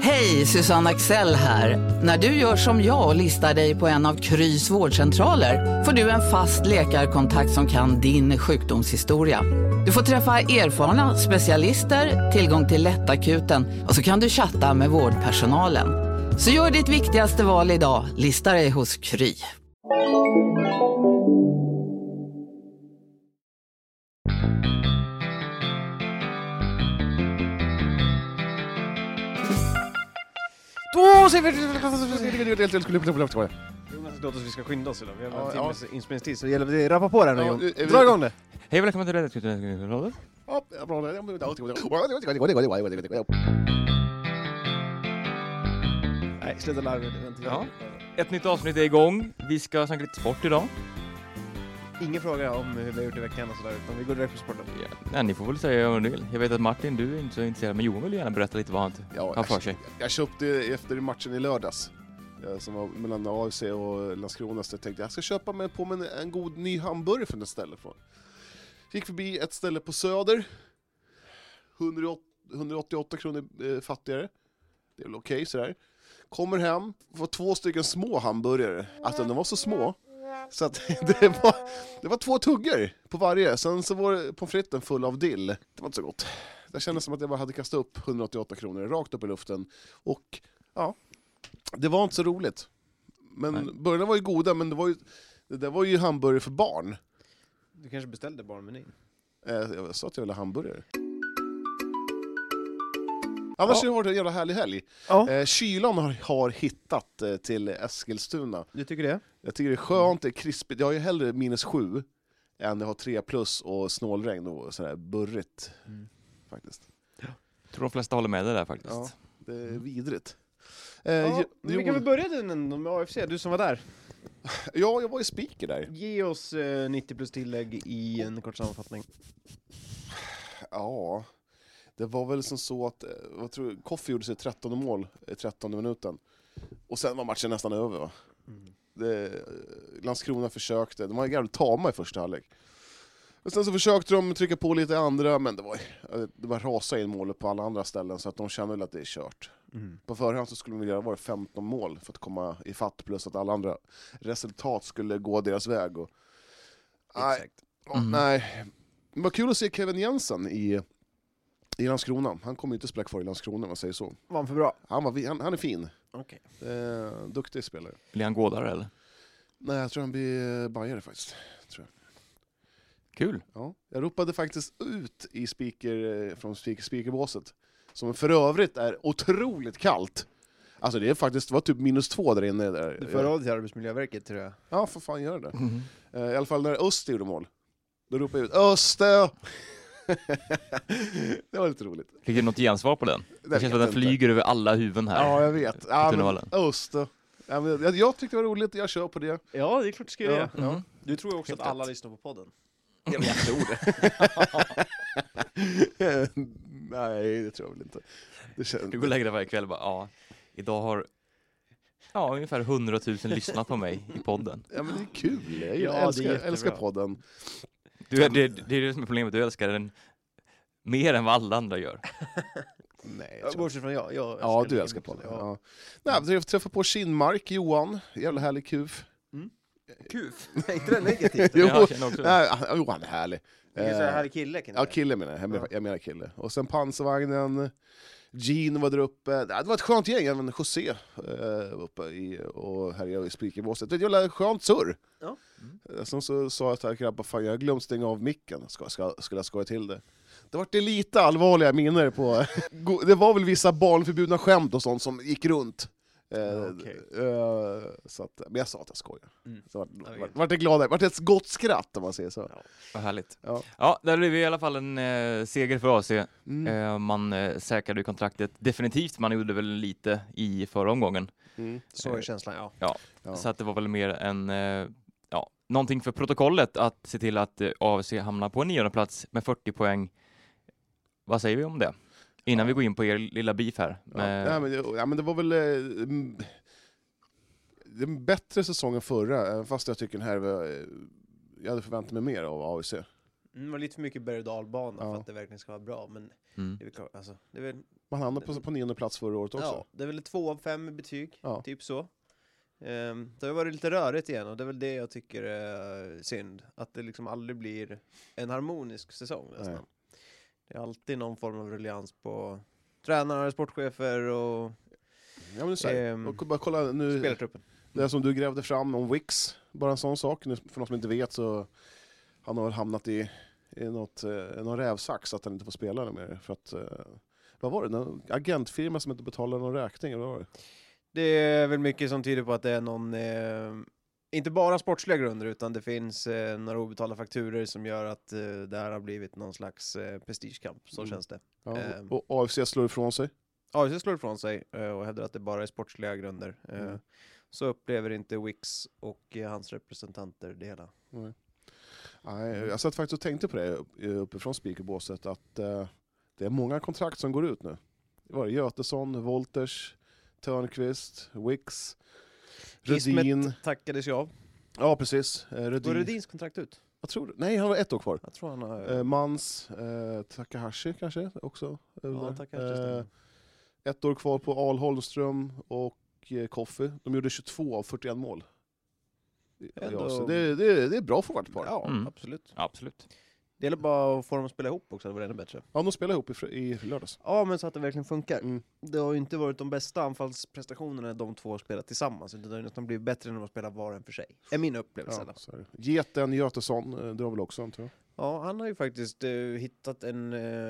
Hej, Susanne Axel här. När du gör som jag och listar dig på en av Krys vårdcentraler får du en fast läkarkontakt som kan din sjukdomshistoria. Du får träffa erfarna specialister, tillgång till lättakuten och så kan du chatta med vårdpersonalen. Så gör ditt viktigaste val idag, lista dig hos Kry. Då säger vi låt oss vi ska skynda oss idag. Vi har en timmes inspelningstid så det gäller att rappa på det här nu. Dra igång det. Hej och välkommen till Räddningstjänsten. Nej, sluta larva. Ja. Ett nytt avsnitt är igång. Vi ska snacka lite sport idag. Ingen fråga om hur vi har gjort i veckan och sådär, utan vi går direkt på sporten. Ja, ni får väl säga vad ni vill. Jag vet att Martin, du är inte så intresserad, men Johan vill gärna berätta lite vad han har för sig. Jag köpte efter matchen i lördags, som var mellan AFC och Landskrona, så jag tänkte jag ska köpa mig på mig en god ny hamburgare från ett ställe. Gick förbi ett ställe på Söder, 188 kronor fattigare. Det är väl okej sådär. Kommer hem, får 2 stycken små hamburgare. Alltså de var så små. Så att det var 2 tuggor på varje. Sen så var pommes fritesen full av dill. Det var inte så gott. Det kändes som att jag bara hade kastat upp 188 kronor rakt upp i luften. Och ja, det var inte så roligt. Men burgarna var ju goda, men det var ju hamburgare för barn. Du kanske beställde barnmenyn? Jag sa att jag ville ha hamburgare. Annars har det en jävla härlig helg. Ja. Kylan har hittat till Eskilstuna. Du tycker det? Jag tycker det är skönt, det är krispigt. Jag har ju hellre -7 än det har 3+ och snålregn och sådär burrigt. Faktiskt. Ja. Jag tror de flesta håller med det där faktiskt. Ja, det är vidrigt. Vi kan väl börja med AFC, du som var där. Ja, jag var ju speaker där. Ge oss 90 plus tillägg i en kort sammanfattning. Ja, det var väl som så att Koffi gjorde sig 13 mål i 13 minuten. Och sen var matchen nästan över, va? Landskrona försökte. De var jävligt tama i första halvlek. Och sen så försökte de trycka på lite andra, men det var rasa in målet på alla andra ställen, så att de kände väl att det är kört. På förhand så skulle de vilja vara 15 mål för att komma i fatt, plus att alla andra resultat skulle gå deras väg. Och nej. Det var kul att se Kevin Jensen i Landskrona. Han kommer ju inte spela kvar i Landskrona, om man säger så. Var han för bra? Han är fin. Okay. Duktig spelare. Blir han gådare eller? Nej, jag tror han blir bajare faktiskt. Tror jag. Kul. Ja, jag ropade faktiskt ut i speakerbåset, som för övrigt är otroligt kallt. Alltså det var typ -2 där inne. Där. Du får råd till Arbetsmiljöverket, tror jag. Ja, för fan gör det. I alla fall när Öster gjorde mål. Då ropade jag ut Öster! Det var lite roligt. Fick du något gensvar på den? Det känns som att den flyger över alla huvuden här. Ja, jag vet. Öster. Jag tyckte det var roligt, jag kör på det. Ja, det är klart du ska göra. Ja. Du tror också att alla lyssnar på podden. Jag tror det. Nej, det tror jag väl inte. Du går och lägger dig varje kväll och bara, idag har ungefär 100 000 lyssnat på mig i podden. Ja, men det är kul. Jag älskar podden. Det är det som är problemet, du älskar den mer än vad alla andra gör. Nej, bortsett från jag. Ja, du älskar podden. Ja. Nej, jag träffade på Kinmark, Johan. Jävla härlig kuf. Kuf? Nej, inte det negativt. Jo, han är härlig. Vilken så härlig kille? Ja, kille menar jag. Jag menar kille. Och sen pansarvagnen, Gene var där uppe. Det var ett skönt gäng, även José uppe och här i speakerbåset. Det är ett jävla skönt surr. Ja. Sen så sa jag till här grabbar, fan jag har glömt stänga av micken. Skulle jag skoja till det. Det var lite allvarliga minner på. Det var väl vissa barnförbjudna skämt och sånt som gick runt. Så att, men jag sa att jag skojar. Så vart det glad. Vart ett gott skratt, om man säger så. Vad härligt. Ja, där blev vi i alla fall en seger för AC. Man säkrade ju kontraktet definitivt. Man gjorde väl lite i förra omgången. Så är känslan, ja. Så att det var väl mer en någonting för protokollet att se till att AFC hamnar på en 9:e plats med 40 poäng. Vad säger vi om det? Innan vi går in på er lilla beef här. Men det var väl en bättre säsong än förra, fast jag tycker den här jag hade förväntat mig mer av AFC. Det var lite för mycket berg- och dalbana för att det verkligen ska vara bra, men det är väl klart, alltså, det är väl Man hamnade på 9:e plats förra året också. Ja, det är väl 2 av 5 i betyg, Ja. typ så. Det har varit lite rörigt igen och det är väl det jag tycker är synd. Att det liksom aldrig blir en harmonisk säsong nästan. Nej. Det är alltid någon form av ruljans på tränare, sportchefer och Ja, men så här. Och bara kolla nu. spelartruppen. Det som du grävde fram om Wicks, bara en sån sak. Nu, för någon som inte vet så han har väl hamnat i någon rävsax att han inte får spela mer. För att, vad var det? En agentfirma som inte betalar någon räkning, eller vad var det? Det är väl mycket som tyder på att det är någon, inte bara sportsliga grunder, utan det finns några obetalda fakturer som gör att det här har blivit någon slags prestigekamp, så känns det. Ja, och AFC slår ifrån sig. AFC slår ifrån sig och hävdar att det bara är sportsliga grunder. Så upplever inte Wicks och hans representanter det hela. Nej, jag satt faktiskt och tänkte på det uppifrån speakerbåset att det är många kontrakt som går ut nu. Det var Götesson, Wolters, Törnqvist, Wicks, Rudin. Ismet tackades ju av. Ja, precis. Går Rudins kontrakt ut? Jag tror, nej, han har 1 år kvar. Jag tror han har... Mans, Takahashi kanske också. Ja, Takahashi 1 år kvar på Al Holmström och Koffi. De gjorde 22 av 41 mål. Ändå... Så det är bra forwardpar. Ja, absolut. Absolut. Det gäller bara att få dem att spela ihop också, det var ännu bättre. Ja, de spelar ihop i lördags. Ja, men så att det verkligen funkar. Det har ju inte varit de bästa anfallsprestationerna när de två spelat tillsammans, utan det har nästan blivit bättre när de spelar var en för sig. Är min upplevelse. Ja, så är det. Geten Götesson drar väl också, tror jag. Ja, han har ju faktiskt hittat en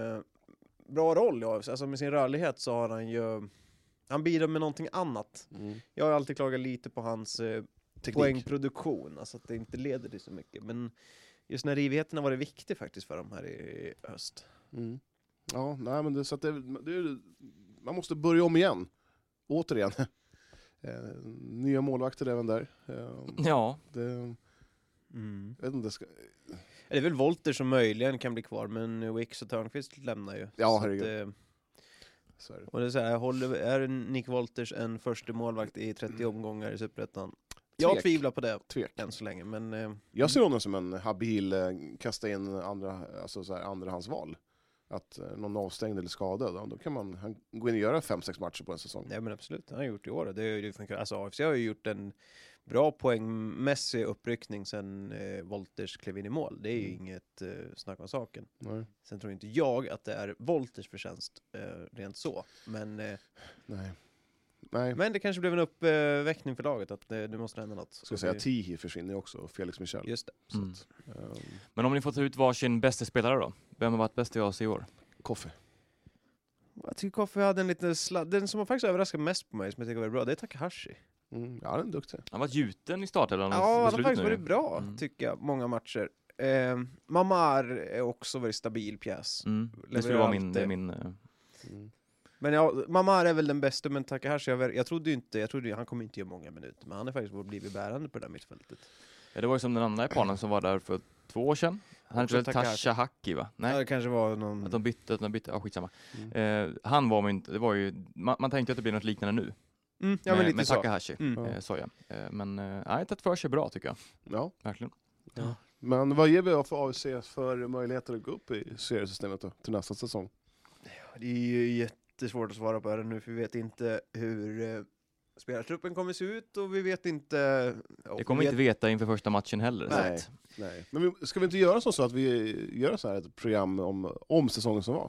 bra roll. Ja. Alltså med sin rörlighet så har han ju... Han bidrar med någonting annat. Jag har alltid klagat lite på hans poängproduktion, alltså att det inte leder till så mycket. Men just när rivigheten har varit viktig faktiskt för dem här i höst. Ja, nej, men så att man måste börja om igen. Återigen. Nya målvakter även där. Ja. Jag vet inte, Det är väl Wolter som möjligen kan bli kvar, men Wicks och Törnqvist lämnar ju. Ja, så herregud. Och det är så här, är Nick Wolters en första målvakt i 30 omgångar i Superettan? Jag tvivlar på det än så länge, men... Jag ser honom som en habil, kasta in andrahandsval. Att någon avstängd eller skadad, då kan han gå in och göra 5-6 matcher på en säsong. Ja, men absolut, han har gjort i år. Alltså AFC har ju gjort en bra poängmässig uppryckning sen Wolters klev in i mål. Det är ju inget snack om saken. Nej. Sen tror inte jag att det är Wolters förtjänst rent så. Men, Nej. Men det kanske blev en uppväckning för laget att det måste hända något. Ska säga Tihi försvinner också, och Felix Michel. Just det. Så att, Men om ni får ta ut varsin bästa spelare då? Vem har varit bäst i AFC i år? Koffe. Jag tycker Koffe hade en liten den som har faktiskt överraskat mest på mig, som jag tycker var bra, det är Takahashi. Ja, den är duktig. Han var gjuten i starten. Ja, han har faktiskt varit bra, tycker jag, många matcher. Mamar är också väldigt stabil pjäs. Det skulle vara min... Men ja, Mamar är väl den bästa, men Takahashi, jag trodde han kommer inte göra många minuter, men han är faktiskt blivit bärande på det där mittfältet. Ja, det var ju som den andra japanen som var där för 2 år sedan. Han hette väl Tashahaki, va? Nej. Ja, det kanske var någon... Att de bytte, ja, skitsamma. Han var inte, det var ju, man tänkte att det blir något liknande nu. Ja, men lite med så. Takahashi, så ja. Men nej, tagit för sig bra tycker jag. Ja. Verkligen. Ja. Men vad ger vi för AFC för möjligheter att gå upp i seriesystemet då, till nästa säsong? Det är ju jättesvårt att svara på det nu, för vi vet inte hur spelartruppen kommer se ut, och vi vet inte... Det kommer vi inte veta inför första matchen heller. Nej. Men ska vi inte göra så att vi gör så här ett program om säsongen som var?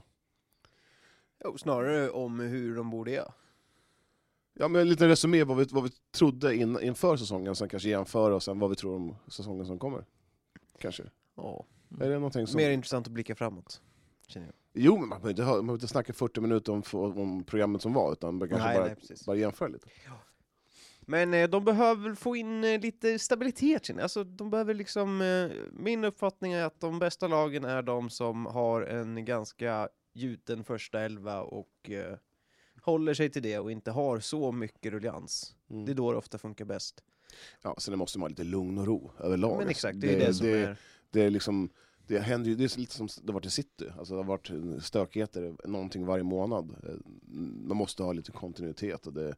Jo, snarare om hur de borde göra. Ja, men en liten resumé vad vi trodde inför säsongen, sen kanske jämföra och sen vad vi tror om säsongen som kommer. Kanske. Ja. Är det någonting som... Mer intressant att blicka framåt, känner jag. Jo, men man behöver inte snacka 40 minuter om programmet som var, utan man kanske bara jämföra lite. Ja. Men de behöver få in lite stabilitet. Alltså, de behöver liksom... min uppfattning är att de bästa lagen är de som har en ganska gjuten första 11 och håller sig till det och inte har så mycket ruljans. Det är då det ofta funkar bäst. Ja, så det måste vara lite lugn och ro överlag. Men exakt, det är det som är... Det är liksom... Det händer ju, det är lite som det har varit i City. Alltså det har varit stökigheter, någonting varje månad. Man måste ha lite kontinuitet. Och det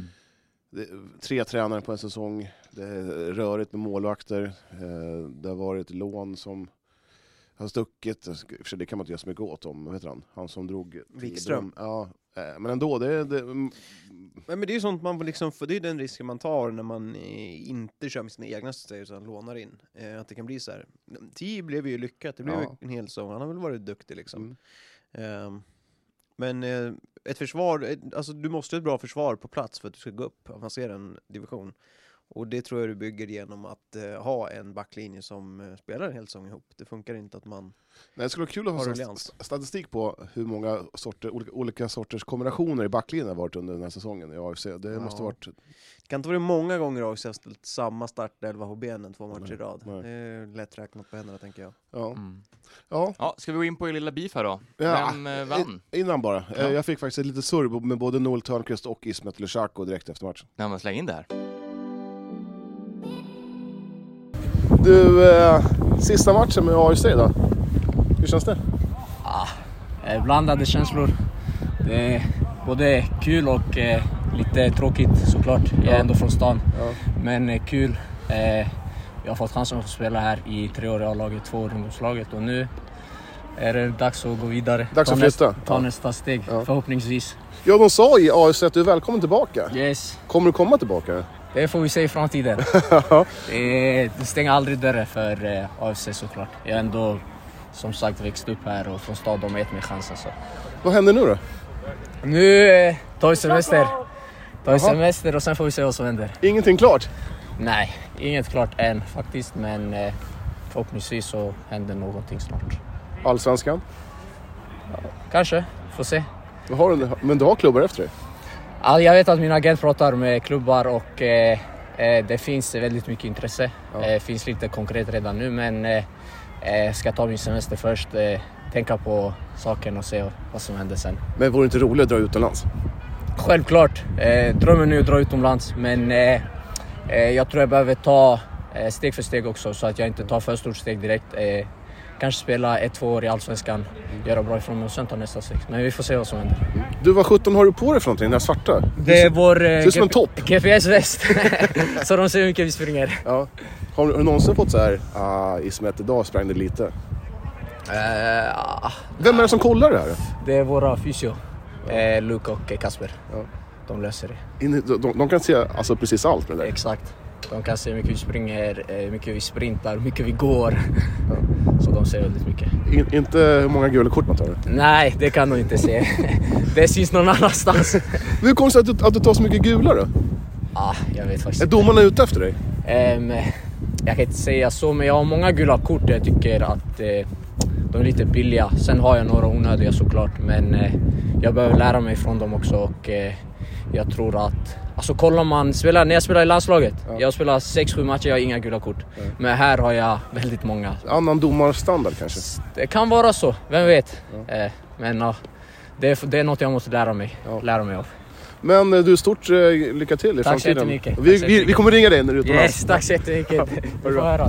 är 3 tränare på en säsong. Det är rörigt med målvakter. Det har varit lån som har stuckit. För det kan man inte göra så mycket åt om. Vad heter han? Han som drog... Wikström. Ja, Men ändå, Men det är ju sånt man liksom, för det är den risken man tar när man inte kör med sina egna system utan lånar in. Att det kan bli så här. 10 blev ju lyckat, det blev ju en hel säsong. Han har väl varit duktig liksom. Men ett försvar, alltså du måste ha ett bra försvar på plats för att du ska gå upp, avancera en division. Och det tror jag du bygger genom att ha en backlinje som spelar en hel säsong ihop. Det funkar inte att man... Nej, det skulle vara kul att ha statistik på hur många olika sorters kombinationer i backlinjen har varit under den här säsongen i AFC. Det måste varit... Det kan inte vara många gånger AFC har ställt samma startelva på benen 2 matcher i rad. Det är lätt räknat på händerna, tänker jag. Ja, ska vi gå in på er lilla beef här då? Vem vann? Innan bara. Jag fick faktiskt lite surr med både Noel Törnqvist och Ismet Lushako direkt efter matchen. Nej, men släng in det här. Du, sista matchen med AFC då? Hur känns det? Blandade känslor. Det är både kul och lite tråkigt såklart. Jag är ändå från stan. Men kul. Jag har fått chansen att spela här i 3 år i A-laget, 2 år i ungdomslaget. Och nu är det dags att gå vidare. Dags att flytta. Ta nästa steg, förhoppningsvis. Ja, de sa i AFC att du är välkommen tillbaka. Yes. Kommer du komma tillbaka? Det får vi se i framtiden. Det stänger aldrig dörren för AFC såklart. Jag är ändå som sagt växt upp här och från stad, de har gett mig chansen. Så. Vad händer nu då? Nu tar vi semester. Och sen får vi se vad som händer. Ingenting klart? Nej, inget klart än faktiskt. Men förhoppningsvis så händer någonting snart. Allsvenskan? Kanske, får se. Men du har klubbar efter dig? Jag vet att min agent pratar med klubbar och det finns väldigt mycket intresse. Det finns lite konkret redan nu, men ska ta min semester först. Tänka på saken och se vad som händer sen. Men vore det inte roligt att dra utomlands? Självklart. Drömmen är att dra utomlands, men jag tror jag behöver ta steg för steg också så att jag inte tar för stort steg direkt. Kanske spela 1-2 år i Allsvenskan, göra bra ifrån mig och sen ta nästa steg. Men vi får se vad som händer. Du, vad 17 har du på dig för någonting, den här svarta? Det är vår GPS-väst. Så de ser hur mycket vi springer. Ja. Har du någonsin fått så här, Ismet, idag sprang det lite? Vem är det som kollar det här? Det är våra fysio, Luka och Kasper. De löser det. De kan se alltså precis allt med det. Exakt. De kan se hur mycket vi springer, hur mycket vi sprintar, hur mycket vi går. Så de ser väldigt mycket. Inte hur många gula kort man tar? Nej, det kan de inte se. Det syns någon annanstans. Hur kommer det sig att du tar så mycket gula då? Jag vet faktiskt inte. Är domarna ute efter dig? Jag kan inte säga så, men jag har många gula kort. Jag tycker att de är lite billiga. Sen har jag några onödiga såklart. Men jag behöver lära mig från dem också. Och jag tror att... Alltså kollar man, när jag spelar i landslaget, jag spelar 6-7 matcher, jag har inga gula kort. Men här har jag väldigt många. Annan domarstandard kanske? Det kan vara så, vem vet. Men det är något jag måste lära mig av. Men du, stort lycka till i tack framtiden. Så mycket. Vi kommer ringa dig när du är utomlands. Yes, tack så jättemycket. Vi får höras.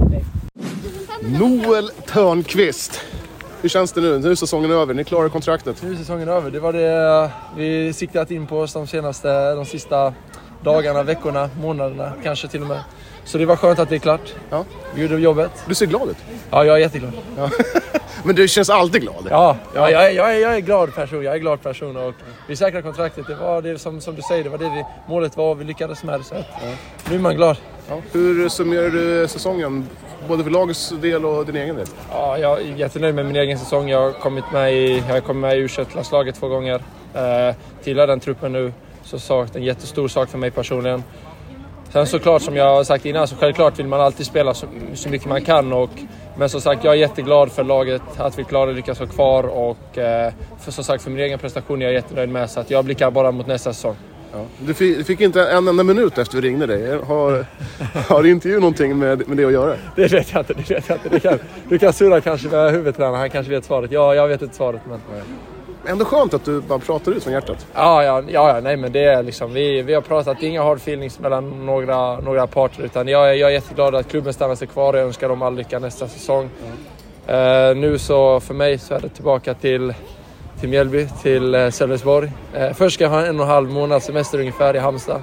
Noel Törnqvist. Hur känns det nu? Nu är säsongen över. Ni klarar kontraktet. Nu är säsongen över. Det var det vi siktat in på oss de sista dagarna, veckorna, månaderna, kanske till och med. Så det var skönt att det är klart. Ja. Vi gjorde jobbet. Du ser glad ut. Ja, jag är jätteglad. Ja. Men du känns alltid glad. Ja, jag är glad person. Jag är glad person och vi säkrade kontraktet. Det var det som du säger, det var det målet var och vi lyckades med. Så nu är man glad. Ja. Hur summerar du säsongen? Både för lagets del och din egen del? Ja, jag är jättenöjd med min egen säsong. Jag har kommit med i U21-landslaget 2 gånger. Tillhör den truppen nu. Så en jättestor sak för mig personligen. Sen såklart, som jag har sagt innan, så självklart vill man alltid spela så mycket man kan. Men som sagt, jag är jätteglad för laget att vi klarar att lyckas vara kvar. Och som sagt, för min egen prestation är jag jättenöjd med. Så att jag blickar bara mot nästa säsong. Ja. Du fick inte en enda minut efter vi ringde dig. Har intervju någonting med det att göra? Det vet jag inte. Du kan surra kanske med huvudtränaren. Han kanske vet svaret. Ja, jag vet inte svaret. Men... Ändå skönt att du bara pratar ut från hjärtat. Ja, nej, men det är liksom, vi har pratat inga hard feelings mellan några parter, utan jag är jätteglad att klubben stannar sig kvar och jag önskar dem all lycka nästa säsong. Nu så för mig så är det tillbaka till Mjällby, till Sölvesborg. Först ska jag ha 1,5 månad semester ungefär i Halmstad.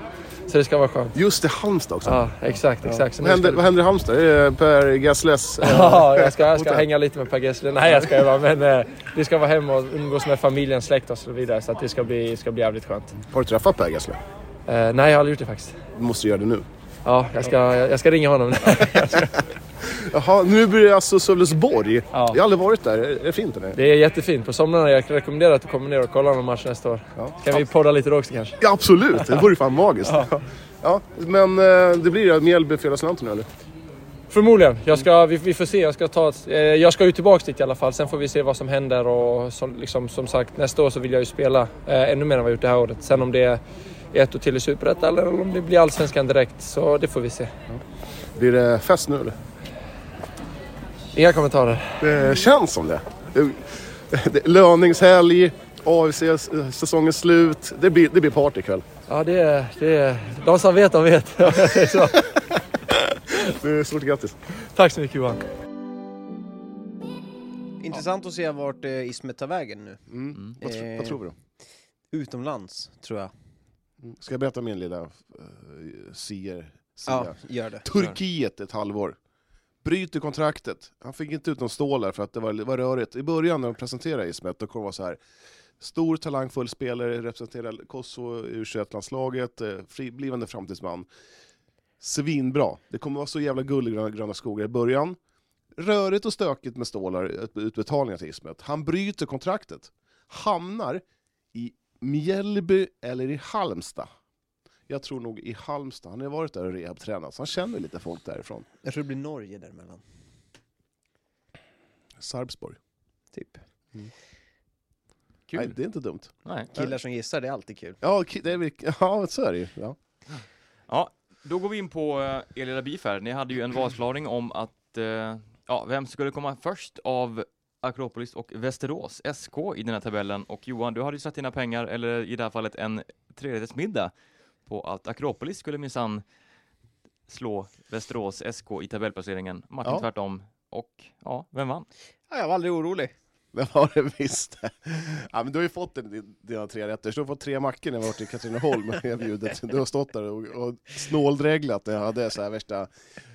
Så det ska vara skönt. Just det, Halmstad också. Ja, exakt. Så Vad händer i Halmstad? Det är Per Gessles. Ja, jag ska hänga lite med Per Gessle. Nej, jag ska vara, men vi ska vara hemma och umgås med familjen, släkt och så vidare. Så att det ska bli jävligt skönt. Har du träffat Per Gessle? Nej, jag har aldrig gjort det faktiskt. Du måste göra det nu. Ja, jag ska ringa honom. Jaha, nu blir det alltså Sölvesborg. Ja. Jag har aldrig varit där. Är det fint eller? Det är jättefint. På somrarna jag rekommenderar att du kommer ner och kollar någon match nästa år. Ja. Kan vi podda lite då också kanske? Ja, absolut. Det vore fan magiskt. Ja, men det blir Mjällby fredagsnatten eller? Förmodligen. Vi får se. Jag ska ju tillbaka dit i alla fall. Sen får vi se vad som händer. Och som sagt, nästa år så vill jag ju spela ännu mer än vad jag gjort det här året. Sen om det är ett år till i Superettan eller om det blir Allsvenskan direkt. Så det får vi se. Blir det fest nu eller? Inga kommentarer. Det känns som det. Löningshelg, AFC-säsongens slut. Det blir party ikväll. Ja, det är de som vet, de vet. Så. Det är stort grattis. Tack så mycket Johan. Intressant att se vart Ismet tar vägen nu. Vad tror du? Utomlands, tror jag. Ska jag berätta min lilla Sia? Ja, gör det. Turkiet ett halvår. Bryter kontraktet. Han fick inte ut någon stål där för att det var rörigt. I början när de presenterade Ismet, då kom det vara så här: stor talangfull spelare, representerar Kosovo i U21-landslaget, blivande framtidsman. Svinbra. Det kommer vara så jävla gullig gröna skogar i början. Rörigt och stökigt med stålar, utbetalningar till Ismet. Han bryter kontraktet. Hamnar i Mjällby eller i Halmstad. Jag tror nog i Halmstad. Han har varit där och rehabtränat, så han känner lite folk därifrån. Jag tror det blir Norge däremellan. Sarpsborg. Typ. Kul. Nej, det är inte dumt. Nej. Killar som gissar, det är alltid kul. Ja, så är det ju. Ja. Ja, då går vi in på er lilla beef här. Ni hade ju en vadslagning om att vem skulle komma först av Akropolis och Västerås SK i den här tabellen. Och Johan, du hade ju satt dina pengar, eller i det här fallet en tredjedelsmiddag, på att Akropolis skulle minsann slå Västerås SK i tabellplaceringen. Martin tvärtom. Och vem vann? Ja, jag var aldrig orolig. Det var det visst. Ja, men du har ju fått dina 3 rätter. Så du har fått 3 mackor när jag varit i Katrineholm med erbjudet. Du har stått där och snåldreglat. Jag hade så här värsta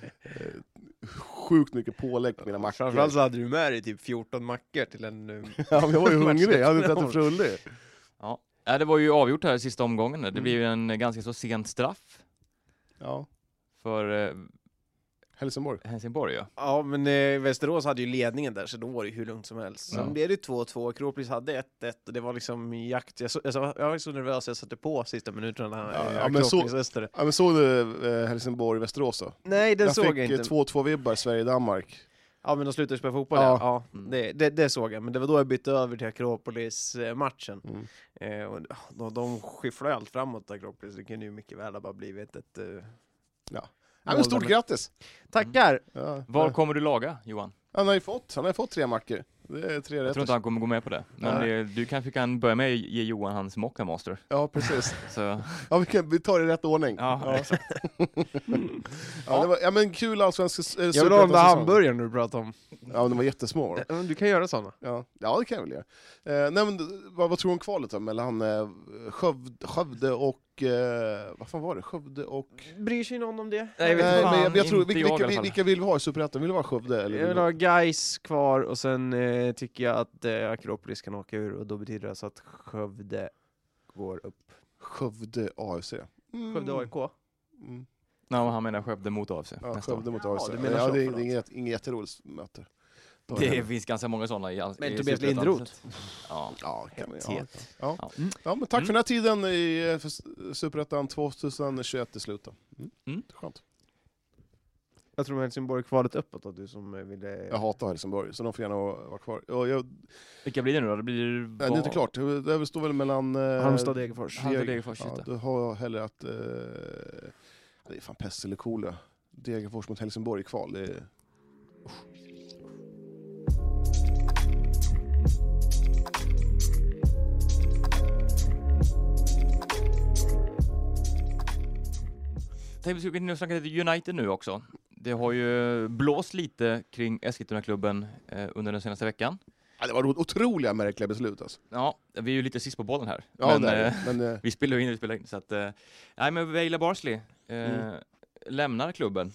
sjukt mycket pålägg på mina mackor. Framförallt så hade du med dig typ 14 mackor till en... Ja, men jag var ju hungrig. Jag hade inte ätit frullig. Ja, det var ju avgjort här i sista omgången. Det blev ju en ganska så sent straff. Ja. För Helsingborg. Ja, men Västerås hade ju ledningen där, så då var det hur lugnt som helst. Sen blev det 2-2, Akropolis hade 1-1 och det var liksom jakt. Jag var så nervös, jag satte på sista minuterna. Men såg du Helsingborg-Västerås då? Nej, den såg jag inte. Jag fick 2-2-vibbar Sverige-Danmark. Ja, men de slutade spela fotboll. Ja. Det såg jag. Men det var då jag bytte över till Akropolis-matchen. Och de skifflade allt framåt, Akropolis. Det kunde ju mycket väl ha bara blivit ett... Ja, men stort grattis! Tackar! Ja. Vad kommer du laga, Johan? Han har ju fått 3 mackor. Det är 3 rätter. Jag tror inte han kommer gå med på det. Men du kanske kan börja med att ge Johan hans Mocca Master. Ja, precis. Så. Ja, vi tar det i rätt ordning. Ja, exakt. Det var, men kul allsvensk. Jag vill ha den där hamburgaren du pratade om. Ja, de var jättesmå. Du kan göra sådana. Ja, det kan jag väl göra. Nej, men vad tror du om kvalet då? Mellan Skövde och... vad fan var det? Skövde och... Bryr sig någon om det? Nej, men jag tror... Vilka vill vi ha i Superettan? Vill du ha Skövde? Eller jag vill ha Gais kvar och sen tycker jag att Akropolis kan åka ur och då betyder det alltså att Skövde går upp. Skövde AFC. Skövde AIK? Nej, han menar Skövde mot AFC. Ja, Skövde mot AFC. Ja, det är inget jätteroligt möte. Det finns ganska många sådana i men Tobias Lindroth. Men tack för den här tiden i Superettan 2021 i slutet. Skönt. Jag tror Helsingborg kvalet uppåt att du som ville... Jag hatar Helsingborg, så de får gärna vara kvar. Vilka blir det nu då? Det är inte klart. Det står väl mellan... Halmstad och Degerfors. Du har hellre att... det är fan pest eller cola. Degerfors mot Helsingborg i kval. Det är... Vi ska nu snacka lite United nu också. Det har ju blåst lite kring Eskilstuna-klubben under den senaste veckan. Ja, det var otroliga märkliga beslut alltså. Ja, vi är ju lite sist på bollen här. Ja, men vi spelar in. Så att, nej, men Vejla Barsley lämnar klubben.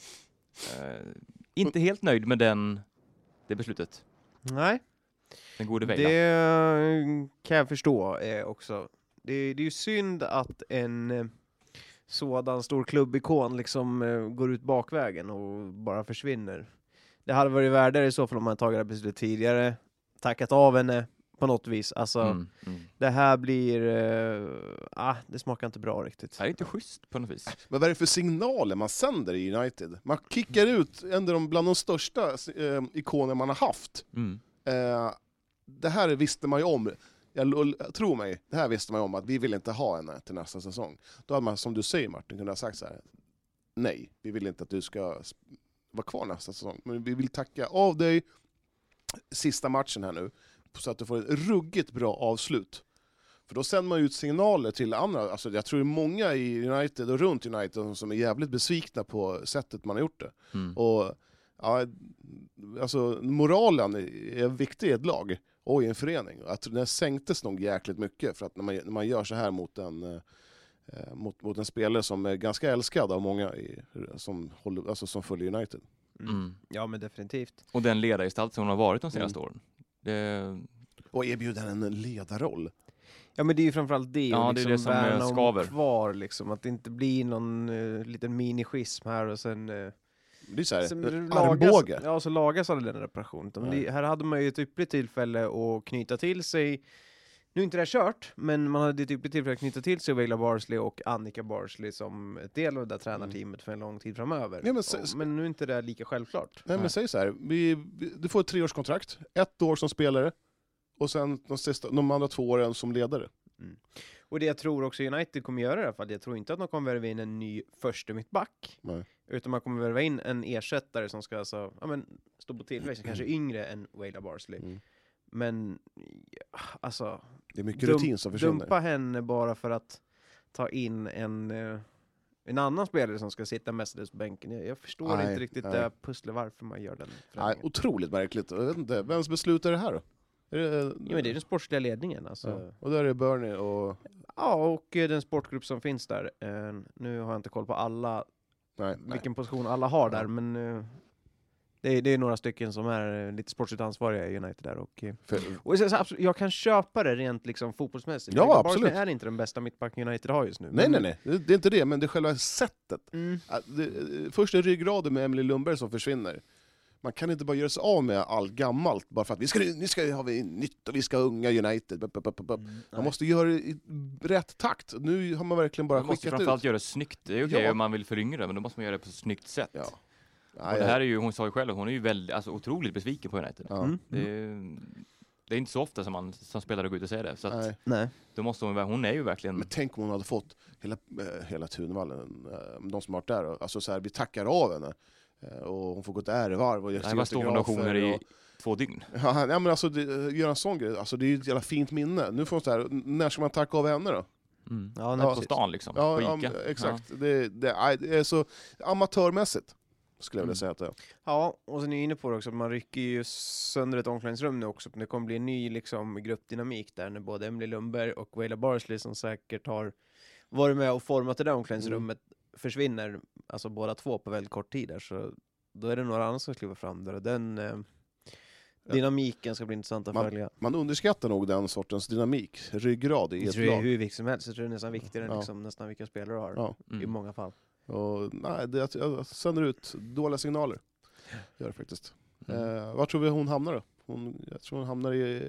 Inte helt nöjd med det beslutet. Nej. Den gode Vejla. Det kan jag förstå också. Det är ju synd att en sådan stor klubbikon liksom går ut bakvägen och bara försvinner. Det hade varit värre i så fall om man tagit det beslutet tidigare, tackat av henne på något vis. Alltså, det här blir... det smakar inte bra riktigt. Det är inte schysst på något vis. Men vad är det för signaler man sänder i United? Man kickar ut bland de största ikoner man har haft. Det här visste man ju om. Tro mig, det här visste man ju om att vi vill inte ha henne till nästa säsong. Då hade man, som du säger Martin, kunnat ha sagt så här: nej, vi vill inte att du ska vara kvar nästa säsong. Men vi vill tacka av dig sista matchen här nu, så att du får ett ruggigt bra avslut. För då sänder man ut signaler till andra. Alltså jag tror det är många i United och runt United som är jävligt besvikna på sättet man har gjort det. Och ja, alltså moralen är viktig i ett lag och i en förening. Att den sänktes nog jäkligt mycket, för att när man gör så här mot en spelare som är ganska älskad av många som följer United. Ja, men definitivt. Och den ledargestalt som hon har varit de senaste åren. Och erbjuder en ledarroll. Ja, men det är ju framförallt det. Ja, liksom det är det som värna skaver. Kvar, liksom. Att det inte blir någon liten minischism här och sen... Det är så här, armbåge. Ja, så lagas all den reparationen. Men här hade man ju ett ypperligt tillfälle att knyta till sig. Nu är inte det kört, men man hade ett ypperligt tillfälle att knyta till sig Vejla Barsley och Annika Barsley som ett del av det där tränarteamet för en lång tid framöver. Ja, men nu är inte det lika självklart. Nej, men säg så här. Du får ett 3-årskontrakt. 1 år som spelare. Och sen de andra 2 åren som ledare. Och det jag tror också United kommer göra i alla fall, jag tror inte att de kommer värva in en ny första mittback. Nej. Utan man kommer värva in en ersättare som ska stå på tillväxt, kanske yngre än Vejla Barsley. Men alltså, det är mycket rutin som försvinner. Dumpa henne bara för att ta in en annan spelare som ska sitta mestadels på bänken. Jag förstår inte riktigt det pusslet varför man gör den. Nej, otroligt märkligt. Jag vet inte, vems beslut är det här då? Men det är den sportsliga ledningen. Alltså. Ja. Och där är Bernie och... Ja, och den sportgrupp som finns där. Nu har jag inte koll på alla, vilken position alla har där, men det är några stycken som är lite sportsligt ansvariga i United där. Och jag kan köpa det rent liksom fotbollsmässigt. Ja, absolut. Det är inte den bästa mittbacken United har just nu. Nej. Det är inte det, men det är själva sättet. Först är ryggraden med Emily Lundberg som försvinner. Man kan inte bara göra sig av med allt gammalt bara för att nu ska ha nytt och vi ska ha unga United. Man måste göra det i rätt takt. Nu har man verkligen bara skickat ut. Man måste framförallt göra det snyggt. Det är okej om man vill föryngra, men då måste man göra det på ett snyggt sätt. Ja. Och det här är ju, hon sa ju själv, hon är ju väldigt, otroligt besviken på United. Det är inte så ofta som spelare går ut och säger det. Så att då måste hon är ju verkligen... Men tänk om hon hade fått hela Tunvallen, de som har varit där. Alltså så här, vi tackar av henne. Och hon får gå ett ärevarv. Det var stora donationer i 2 dygn. Ja, men alltså, göra en sån grej. Alltså, det är ju ett jävla fint minne. Nu får hon så här, när ska man tacka av henne då? Ja, på stan liksom. Ja, exakt. Ja. Det är så amatörmässigt, skulle jag vilja säga att det är. Ja, och sen är jag inne på det också, att man rycker ju sönder ett omklädningsrum nu också. Det kommer bli en ny liksom, gruppdynamik där, när både Emily Lundberg och Vejla Barsley, som säkert har varit med och format det där omklädningsrummet, försvinner, alltså båda två på väldigt kort tid där, så då är det några andra som kliver fram där, och den dynamiken ska bli intressant att följa. Man underskattar nog den sortens dynamik, ryggrad i ett lag. Det är hur viktigt som helst, så tror jag det är nästan viktigare än liksom, nästan vilka spelare har i många fall. Och, nej, jag sänder ut dåliga signaler. Gör det faktiskt. Var tror vi hon hamnar då? Jag tror hon hamnar i...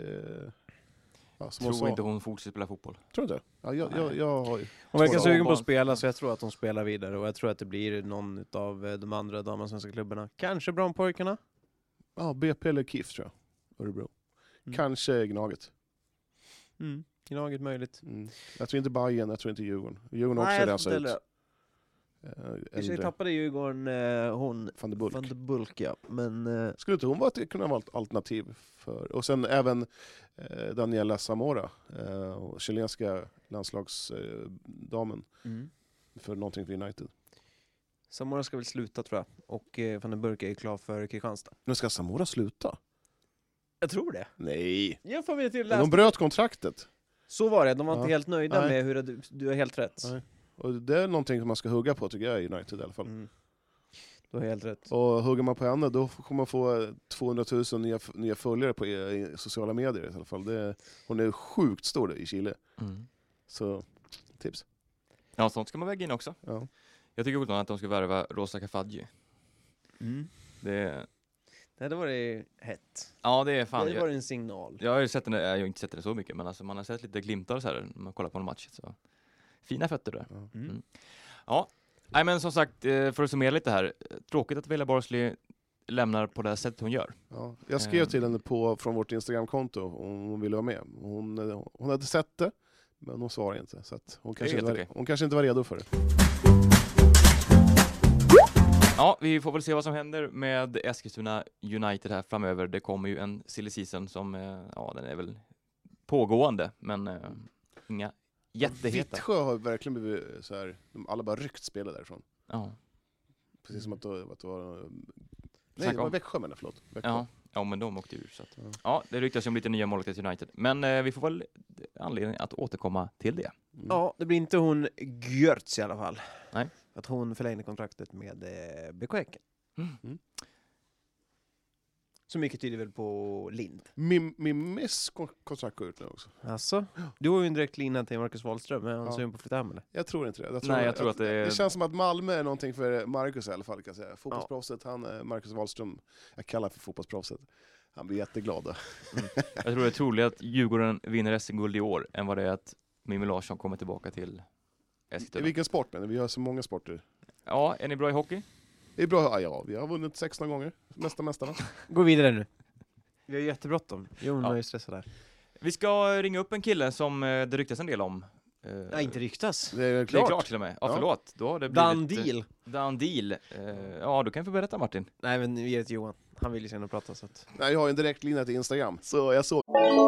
tror inte hon fortsätter spela fotboll. Tror du inte? Ja, jag har ju... Hon verkar sugen på att spela, så jag tror att hon spelar vidare. Och jag tror att det blir någon av de andra damallsvenska klubbarna. Kanske Brommapojkarna? Ja, BP eller KIF tror jag. Örebro. Kanske Gnaget. Gnaget möjligt. Jag tror inte Bayern, jag tror inte Djurgården. Djurgården också är rensat ut. Vi tappade Djurgården hon van der Bulk, ja. Men skulle inte hon kunna vara ett alternativ för, och sen även Daniela Zamora, chilenska landslagsdamen för någonting för United. Zamora ska väl sluta, tror jag. Och van der Bulk är klar för Kristianstad. Men ska Zamora sluta? Jag tror det. Nej. Jag får mig till De bröt kontraktet. Så var det, de var inte helt nöjda Nej. med hur du har helt rätt. Nej. Och det är någonting som man ska hugga på tycker jag i United i alla fall. Du har helt rätt. Och hugger man på henne då kommer man få 200 000 nya följare på i sociala medier i alla fall. Hon är sjukt stor i Chile. Så tips. Ja, sånt ska man väga in också. Ja. Jag tycker fortfarande att de ska värva Rosa Kafaji. Det var det hett. Ja, det är fan. Det var en signal. Jag har ju sett jag har inte sett det så mycket, men alltså man har sett lite glimtar så här när man kollar på en match. Så. Fina fötter där. Ja, nej, men som sagt, för att summera lite här. Tråkigt att Vela Borsley lämnar på det här sättet hon gör. Ja. Jag skrev till henne från vårt Instagramkonto om hon ville vara med. Hon hade sett det, men hon svarade inte. Så att hon kanske inte var redo för det. Ja, vi får väl se vad som händer med Eskilstuna United här framöver. Det kommer ju en silly season som, den är väl pågående, men inga jätteheta. Vittsjö har verkligen blivit så här, alla bara ryckt spela därifrån. Ja. Precis som att det var... Nej, det var Växjö, men förlåt. Växjö. Ja, men de åkte ur. Så att, ja, det ryktas ju om lite nya målvakter till United. Men vi får väl anledning att återkomma till det. Ja, det blir inte hon Görtz i alla fall. Nej. Att hon förlängde kontraktet med BK Häcken. Så mycket tyder väl på Lind. Mimmis kontrakt går ut nu också. Alltså, du har ju en direkt lina till Marcus Wahlström, men han sugen på att flytta hem eller? Jag tror inte det. Jag tror att det känns som att Malmö är någonting för Marcus i alla fall, kan jag säga. Fotbollsproffset, Marcus Wahlström, jag kallar för fotbollsproffset. Han blir jätteglad. Jag tror det är troligt att Djurgården vinner SM-guld i år än vad det är att Mimmi Larsson kommer tillbaka till Eskilstuna. I vilken sport, men vi har så många sporter. Ja, är ni bra i hockey? Det är bra, vi har vunnit 16 gånger. Mästarna. Gå vidare nu. Vi har jättebråttom. Jon är ju stressad där. Vi ska ringa upp en kille som det ryktas en del om. Nej, inte ryktas. Det är Det är klart till och med. Ja, förlåt. Då har det blivit... Dan Deal. Ja, du kan få berätta, Martin. Nej, men vi ger det till Johan. Han vill ju sen prata så att... Nej, jag har en direkt linje till Instagram. Så jag såg...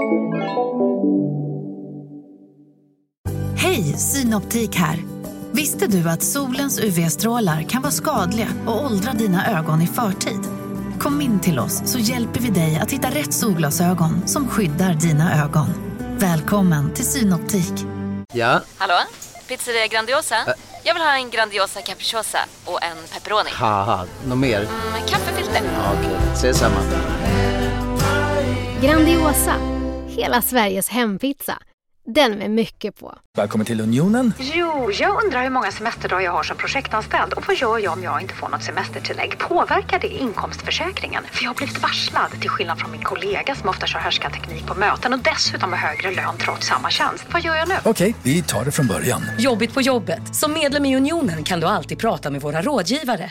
Hej, Synoptik här. Visste du att solens UV-strålar kan vara skadliga och åldra dina ögon i förtid? Kom in till oss så hjälper vi dig att hitta rätt solglasögon som skyddar dina ögon. Välkommen till Synoptik. Ja? Hallå? Pizzeria Grandiosa? Jag vill ha en Grandiosa capriciosa och en pepperoni. Haha, något mer? Kaffefilter. Ja, okej, ses samma. Grandiosa, hela Sveriges hempizza. Den med mycket på. Välkommen till Unionen. Jo, jag undrar hur många semesterdagar jag har som projektanställd. Och vad gör jag om jag inte får något semestertillägg? Påverkar det inkomstförsäkringen? För jag har blivit varslad, till skillnad från min kollega som ofta kör härskarteknik på möten och dessutom har högre lön trots samma tjänst. Vad gör jag nu? Okej, vi tar det från början. Jobbigt på jobbet. Som medlem i Unionen kan du alltid prata med våra rådgivare.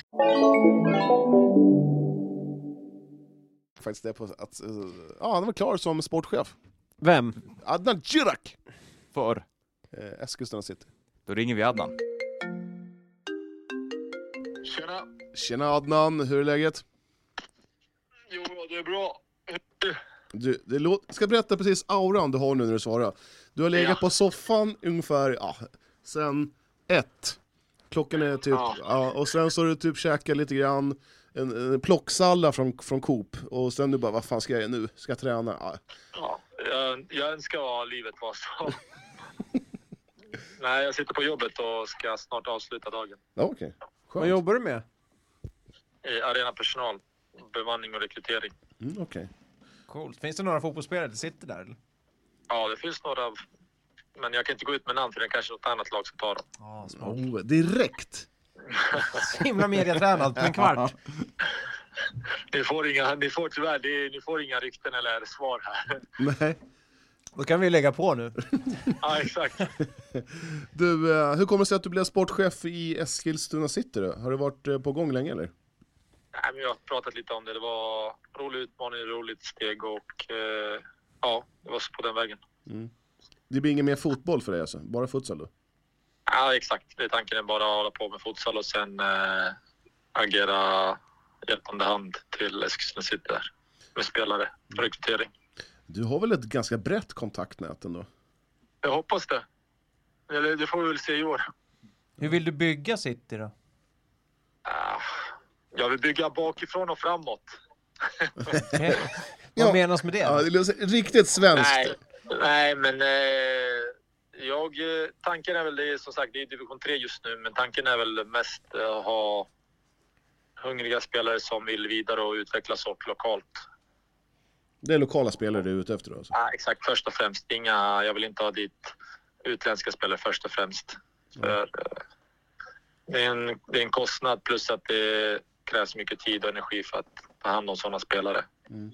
Faktiskt det på att han var klar som sportchef. Vem? Adnan Djirak. För? Eskilstuna City. Då ringer vi Adnan. Tjena Adnan, hur är läget? Jo, det är bra. Du ska berätta precis auran du har nu när du svarar. Du har legat på soffan ungefär sen 1. Klockan är typ och sen så har du typ käkat lite grann en plocksalla från Coop och sen du bara, vad fan ska jag göra nu? Ska jag träna? Ja, jag önskar att livet var så. Nej, jag sitter på jobbet och ska snart avsluta dagen. Okej. Vad jobbar du med? I arena personal, bemanning och rekrytering. Okej. Coolt. Finns det några fotbollsspelare som sitter där? Eller? Ja, det finns några, men jag kan inte gå ut med namn för det är kanske något annat lag som tar dem. Direkt! Så himla mediatränad på en kvart. Ni får inga rykten eller svar här. Nej. Då kan vi lägga på nu. Ja, exakt. Du, hur kommer det sig att du blev sportchef i Eskilstuna City då? Har du varit på gång länge eller? Nej, men jag har pratat lite om det. Det var rolig utmaning, roligt steg och det var så på den vägen. Det blir ingen mer fotboll för dig alltså? Bara futsal då? Ja, exakt. Det är tanken är bara att hålla på med futsal och sen agera hjälpande hand till Eskilstuna City där. Med spelare, rekrytering. Du har väl ett ganska brett kontaktnät ändå? Jag hoppas det. Eller det får vi väl se i år. Hur vill du bygga City då? Jag vill bygga bakifrån och framåt. Vad menas med det? Ja, det är riktigt svenskt. Nej, men tanken är väl, det är som sagt, det är division 3 just nu, men tanken är väl mest att ha hungriga spelare som vill vidare och utvecklas och lokalt. Det är lokala spelare du är ute efter då? Alltså. Ja, exakt, först och främst. Jag vill inte ha dit utländska spelare först och främst. För, det är en kostnad, plus att det krävs mycket tid och energi för att ta hand om sådana spelare.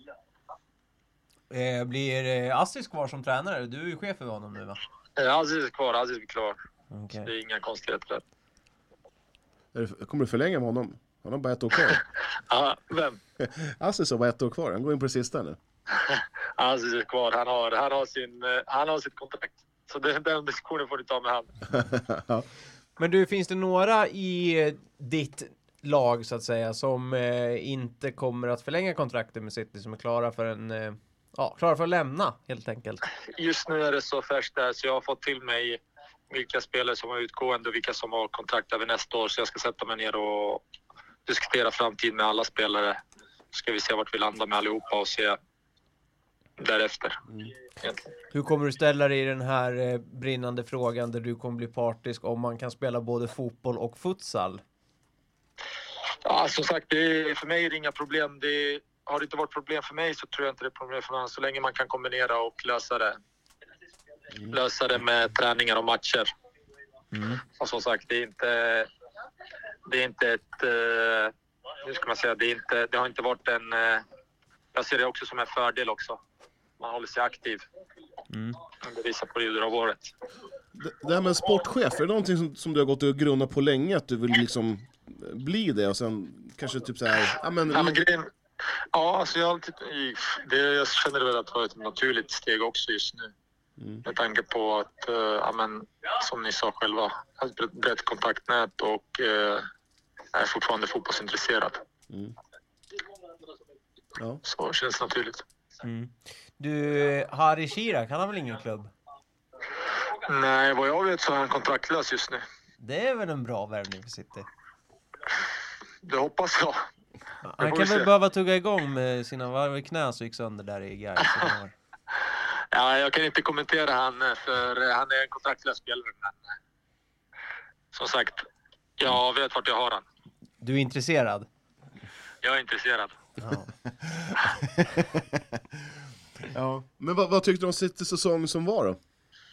Blir Aziz kvar som tränare? Du är ju chef för honom nu, va? Aziz är kvar, Aziz är klar. Okay. Det är inga konstigheter där. Kommer du förlänga med honom? Han har bara 1 år kvar. Ja, vem? Aziz har bara 1 år kvar, han går in på det sista nu. Aziz är kvar, han har sitt kontrakt. Så den diskussionen får du ta med han. Ja. Men du, finns det några i ditt lag så att säga som inte kommer att förlänga kontraktet med City, som är klara för att lämna helt enkelt? Just nu är det så färskt där, så jag har fått till mig vilka spelare som har utgående och vilka som har kontrakt över nästa år, så jag ska sätta mig ner och diskutera framtid med alla spelare. Ska vi se vart vi landar med allihopa och se därefter. Hur kommer du ställa dig i den här brinnande frågan där du kommer bli partisk om man kan spela både fotboll och futsal? Ja, som sagt, för mig är det inga problem. Har det inte varit problem för mig så tror jag inte det är problem för någon. Så länge man kan kombinera och lösa det med träningar och matcher. Och som sagt, det är inte ett... hur ska man säga? Det har inte varit en... jag ser det också som en fördel också. Man håller sig aktiv under vissa perioder av året. Det här med sportchef, är det någonting som du har gått och grunnat på länge, att du vill liksom bli det och sen kanske typ så här... Alltså jag känner väl att det var ett naturligt steg också just nu. Med tanke på att, som ni sa själva, ett brett kontaktnät och är fortfarande fotbollsintresserad. Ja. Så känns det naturligt. Du, Harry Chirac, han har väl ingen klubb? Nej, vad jag vet så är han kontraktlös just nu. Det är väl en bra värvning för City? Det hoppas jag. Han kan väl behöva tugga igång med sina varv knä så gick sönder där i Gais. Ja, jag kan inte kommentera han, för han är en kontraktlös spelare. Men som sagt, jag vet vart jag har han. Du är intresserad? Jag är intresserad. Ja. Ja. Men vad tyckte du om City säsong som var då?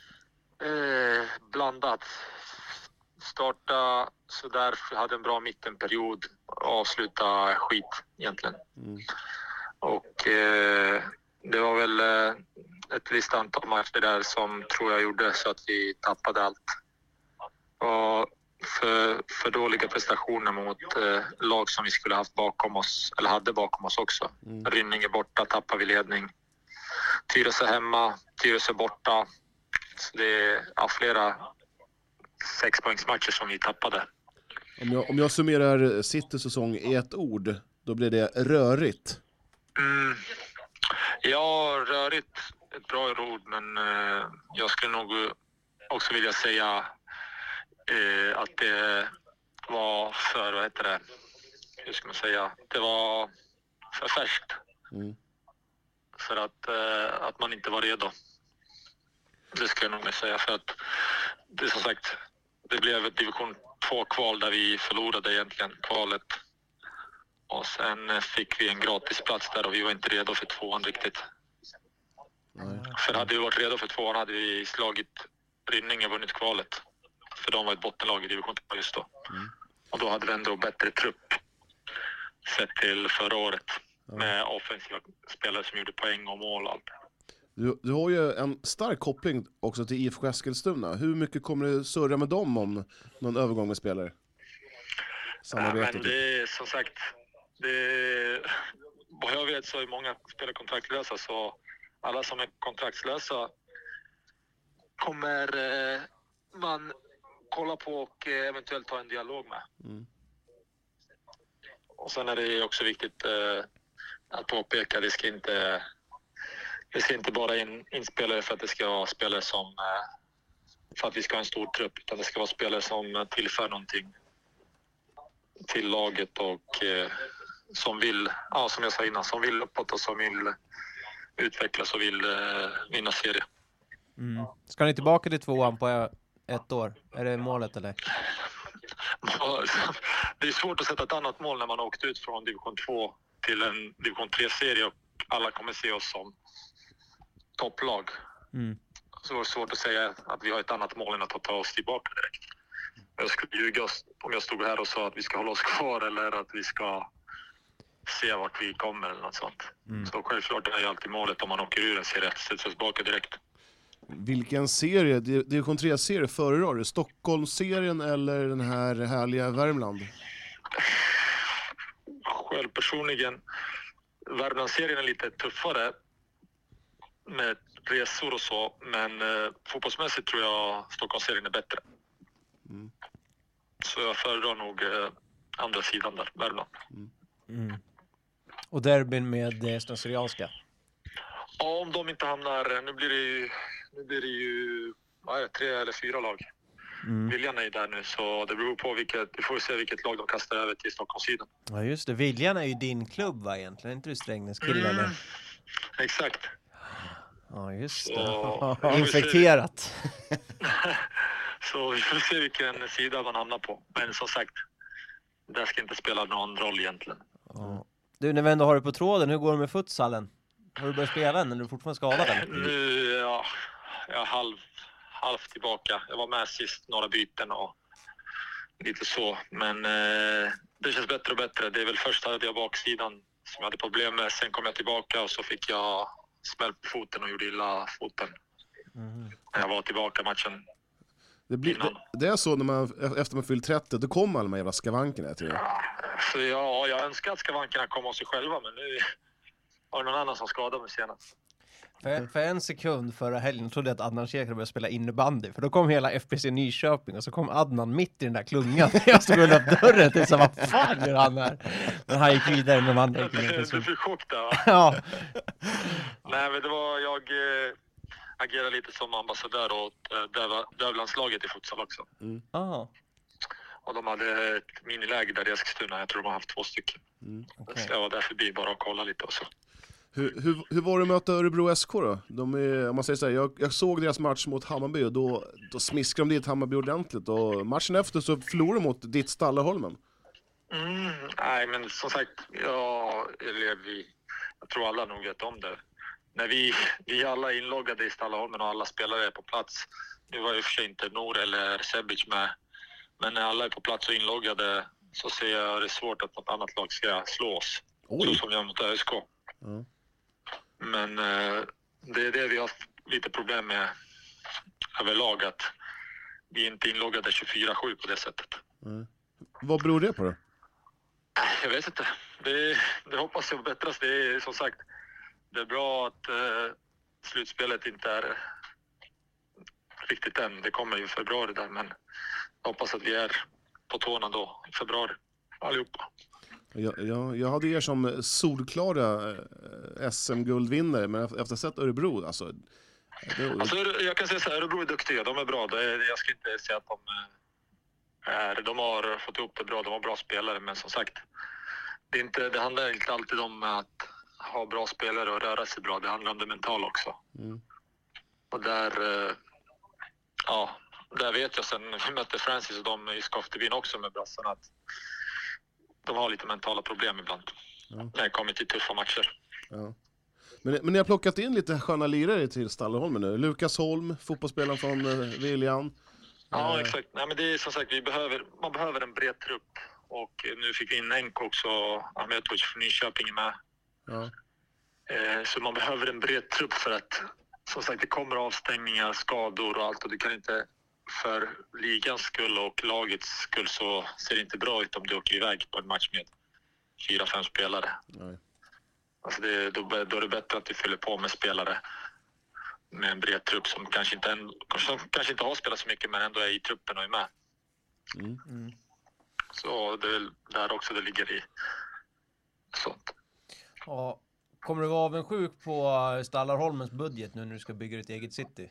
Blandat. Starta sådär, hade en bra mittenperiod, avsluta skit egentligen. Och det var väl ett visst antal matcher där som tror jag gjorde så att vi tappade allt. Och för dåliga prestationer mot lag som vi skulle haft bakom oss, eller hade bakom oss också. Rynninge borta, tappar vi ledning. Tyresö hemma, Tyresö borta. Så det är flera 6-poängsmatcher som vi tappade. Om jag summerar City säsong i ett ord, då blir det rörigt. Ja, rörigt ett bra ord, men jag skulle nog också vilja säga att det var hur ska man säga, det var för färskt. För att man inte var redo. Det skulle jag nog säga, för att det är som sagt, det blev ett division 2-kval där vi förlorade egentligen kvalet. Och sen fick vi en gratisplats där och vi var inte redo för 2:an riktigt. För hade vi varit redo för 2:an hade vi slagit Rynninge och vunnit kvalet. För de var ett bottenlag i division 2 just då. Och då hade vi ändå bättre trupp sett till förra året. Med offensiva spelare som gjorde poäng och mål och allt. Du har ju en stark koppling också till IFK Eskilstuna. Hur mycket kommer du surra med dem om någon övergång med spelare? Men det är som sagt, vad jag vet så är många spelare kontraktslösa, så alla som är kontraktslösa kommer man kolla på och eventuellt ha en dialog med. Och sen är det också viktigt att påpeka, det ska inte bara inspelare för att det ska vara spelare som för att vi ska ha en stor trupp, utan det ska vara spelare som tillför någonting till laget och som vill, som jag sa innan, som vill uppåt och som vill utvecklas och vill vinna serie. Ska ni tillbaka till 2:an på ett år? Är det målet eller? Det är svårt att sätta ett annat mål när man har åkt ut från division 2 till en division 3-serie och alla kommer se oss som topplag. Så det är svårt att säga att vi har ett annat mål än att ta oss tillbaka direkt. Jag skulle ljuga om jag stod här och sa att vi ska hålla oss kvar eller att vi ska se vart vi kommer eller något sånt. Så självklart är det alltid målet om man åker ur en serie att sätta sig tillbaka direkt. Vilken serie? Division 3-serie föredrar du? Stockholmsserien eller den här härliga Värmland? Själv personligen, Värmlandsserien är lite tuffare med resor och så, men fotbollsmässigt tror jag Stockholmsserien är bättre. Så jag föredrar nog andra sidan där, Värmland. Och derbyn med Östra Syrianska? Ja, om de inte hamnar, nu blir det ju 3 eller 4 lag. Viljan är ju där nu, så det beror på vi får se vilket lag de kastar över till Stockholmssidan. Ja just det, Viljan är ju din klubb va egentligen, är inte du Strängnäs kille eller? Exakt. Ja just det, infekterat. Så vi får se vilken sida man hamnar på, men som sagt, det ska inte spela någon roll egentligen. Du, när vi ändå har det på tråden, hur går det med futsalen? Har du börjat spela den eller är du fortfarande skadad? Nu, jag är halvt tillbaka. Jag var med sist några byten och lite så. Men det känns bättre och bättre. Det är väl först hade jag baksidan som jag hade problem med. Sen kom jag tillbaka och så fick jag smäll på foten och gjorde illa foten. När jag var tillbaka matchen. Det är så när man, efter man fyllt 30, då kommer alla de jävla skavankerna tror jag. Så jag önskar att skavankerna kommer av sig själva, men nu var det någon annan som skadade mig senast. För en sekund förra helgen trodde jag att Adnan Shekar började spela innebandy. För då kom hela FPC Nyköping och så kom Adnan mitt i den där klungan. Jag stod och öppnade dörren till så vad fan gör han här? Men han gick vidare med andra. Du fick chock där va? Ja. Nej men det var, jag agerade lite som ambassadör åt Dövlandslaget i futsal också. Och de hade ett miniläger där i Eskilstuna. Jag tror de har haft 2 stycken. Okay. Så jag var där förbi bara och kollade lite och så. Hur var det att möta Örebro SK då? De är, om man säger så här, jag såg deras match mot Hammarby och då smiskade de dit Hammarby ordentligt. Och matchen efter så förlorade de mot ditt Stallarholmen. Nej men som sagt, jag tror alla nog vet om det. När vi alla är inloggade i Stallarholmen och alla spelare är på plats. Nu var ju för sig inte Nor eller Sebic med. Men när alla är på plats och inloggade så ser jag det svårt att något annat lag ska slå oss. Så som jag mot ÖSK. Men det är det vi har lite problem med överlag, att vi inte är inloggade 24/7 på det sättet. Vad beror det på då? Jag vet inte. Det hoppas jag bättras. Det är som sagt, det är bra att slutspelet inte är riktigt än. Det kommer ju i februari där, men jag hoppas att vi är på tårna då i februari allihopa. Jag hade er som solklara SM-guldvinnare, men efter att ha sett Örebro, alltså jag kan säga så här, Örebro är duktiga, de är bra. Jag ska inte säga att de har fått ihop det bra, de har bra spelare, men som sagt, det handlar inte alltid om att ha bra spelare och röra sig bra, det handlar om det mentala också. Och där vet jag sen, vi mötte Francis och de i Skoftebyn också med brassarna, att de har lite mentala problem ibland. När det kommer till tuffa matcher. Men ni har plockat in lite sköna lirare till Stallarholmen nu. Lukas Holm, fotbollsspelaren från Viljan. Ja, exakt. Nej, men det är som sagt, man behöver en bred trupp. Och nu fick vi in Enko också, Ahmetovic från Nyköping med. Så man behöver en bred trupp för att, som sagt, det kommer avstängningar, skador och allt. Och du kan inte, för ligans skull och lagets skull, så ser det inte bra ut om du åker iväg på en match med 4-5 spelare. Alltså då är det bättre att du fyller på med spelare med en bred trupp som kanske inte har spelat så mycket, men ändå är i truppen och är med. Så det är där också det ligger i sånt. Ja, kommer du vara avundsjuk på Stallarholmens budget nu när du ska bygga ditt eget city?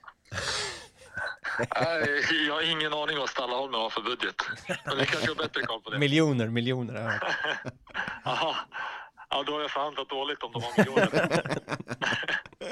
Nej, jag har ingen aning vad Stallarholmen har för budget. Men det kanske är bättre koll på det. Miljoner. Aha. Ja, då har jag förhandlat dåligt om de har miljoner.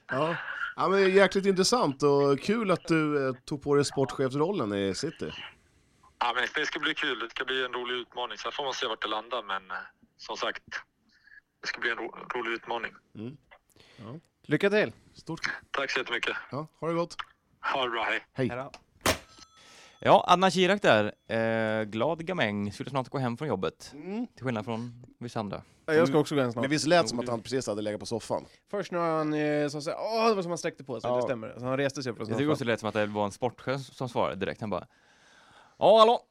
Ja. Ja, men jäkligt intressant och kul att du tog på dig sportchefsrollen i City. Ja, men det ska bli kul. Det ska bli en rolig utmaning. Sen får man se vart det landar, men som sagt, det ska bli en rolig utmaning. Mm. Ja. Lycka till! Stort. Tack så jättemycket. Ja, ha det gott. Ha det bra, hej. Hej. Ja, Adnan Kirak där. Glad gamäng. Skulle snart gå hem från jobbet. Till skillnad från vissa andra. Jag ska också gå hem snart. Men visst lät som att han precis hade legat på soffan. Först när han sa såhär, det var som han sträckte på sig, det stämmer. Så han reste sig upp från soffan. Jag tycker också det lät som att det var en sportchef som svarade direkt. Han bara, hallå!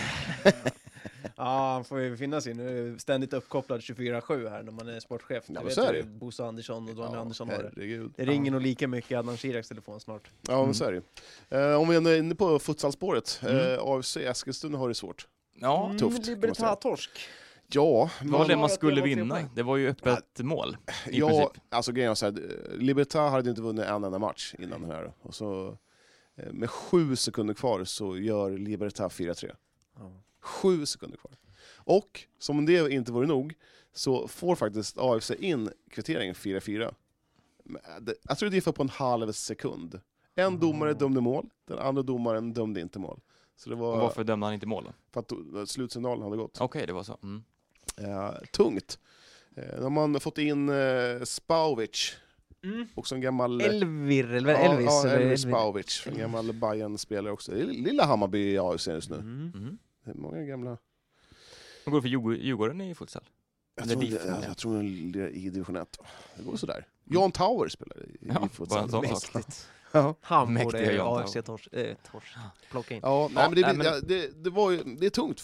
Ja, han får ju finna sig nu. Ständigt uppkopplad 24/7 här när man är sportchef. Ja, vet så är det. Bosse Andersson och Daniel Andersson har det. Det ringer nog lika mycket Adnan Kiraks telefon snart. Ja, men så är det. Om vi är inne på futsalspåret. AFC Eskilstuna har det svårt. Ja, tufft. Libertad-torsk. Ja, det var det man skulle vinna. Det var ju öppet mål i princip. Alltså grejen var så här, Libertad hade inte vunnit en enda match innan den här. Och så med 7 sekunder kvar så gör Libertad 4-3. 7 sekunder kvar. Och som om det inte vore nog så får faktiskt AFC in kvitteringen 4-4. Jag tror det diffar på en halv sekund. En domare dömde mål, den andra domaren dömde inte mål. Så det var, och varför dömde han inte mål då? För att slutsignalen hade gått. Okej, det var så. Tungt. När man fått in Spauvic. Också en gammal... Elvis. Elvis Spauvic. En gammal Bayern-spelare också. Det är lilla Hammarby i AFC just nu. Det är många gamla... Vad går det för Djurgården i futsal? Jag tror det är i division 1. Det går sådär. Jan Tauer spelar i futsal. Mäktigt. Ja. Han borde AFC torsk. Plocka in. Ja, nej, men det är tungt